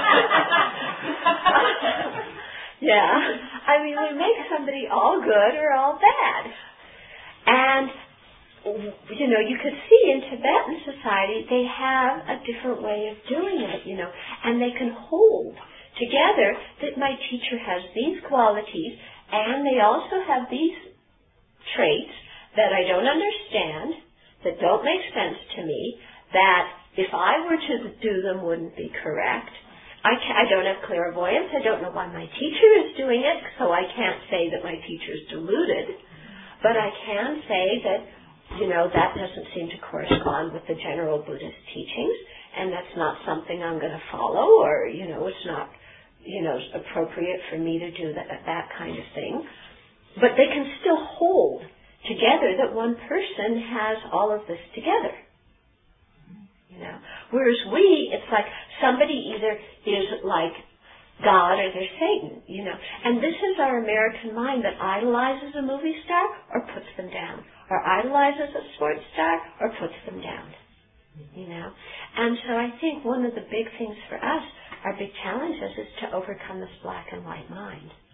Yeah. I mean, we make somebody all good or all bad. And, you know, you could see in Tibetan society, they have a different way of doing it, you know, and they can hold together that my teacher has these qualities, and they also have these traits that I don't understand, that don't make sense to me, that if I were to do them wouldn't be correct. I, ca- I don't have clairvoyance. I don't know why my teacher is doing it, so I can't say that my teacher is deluded. But I can say that, you know, that doesn't seem to correspond with the general Buddhist teachings, and that's not something I'm going to follow, or, you know, it's not, you know, appropriate for me to do that, that kind of thing. But they can still hold together that one person has all of this together. You know, whereas we, it's like somebody either is like God or they're Satan, you know. And this is our American mind that idolizes a movie star or puts them down, or idolizes a sports star or puts them down, you know. And so I think one of the big things for us, our big challenges, is to overcome this black and white mind.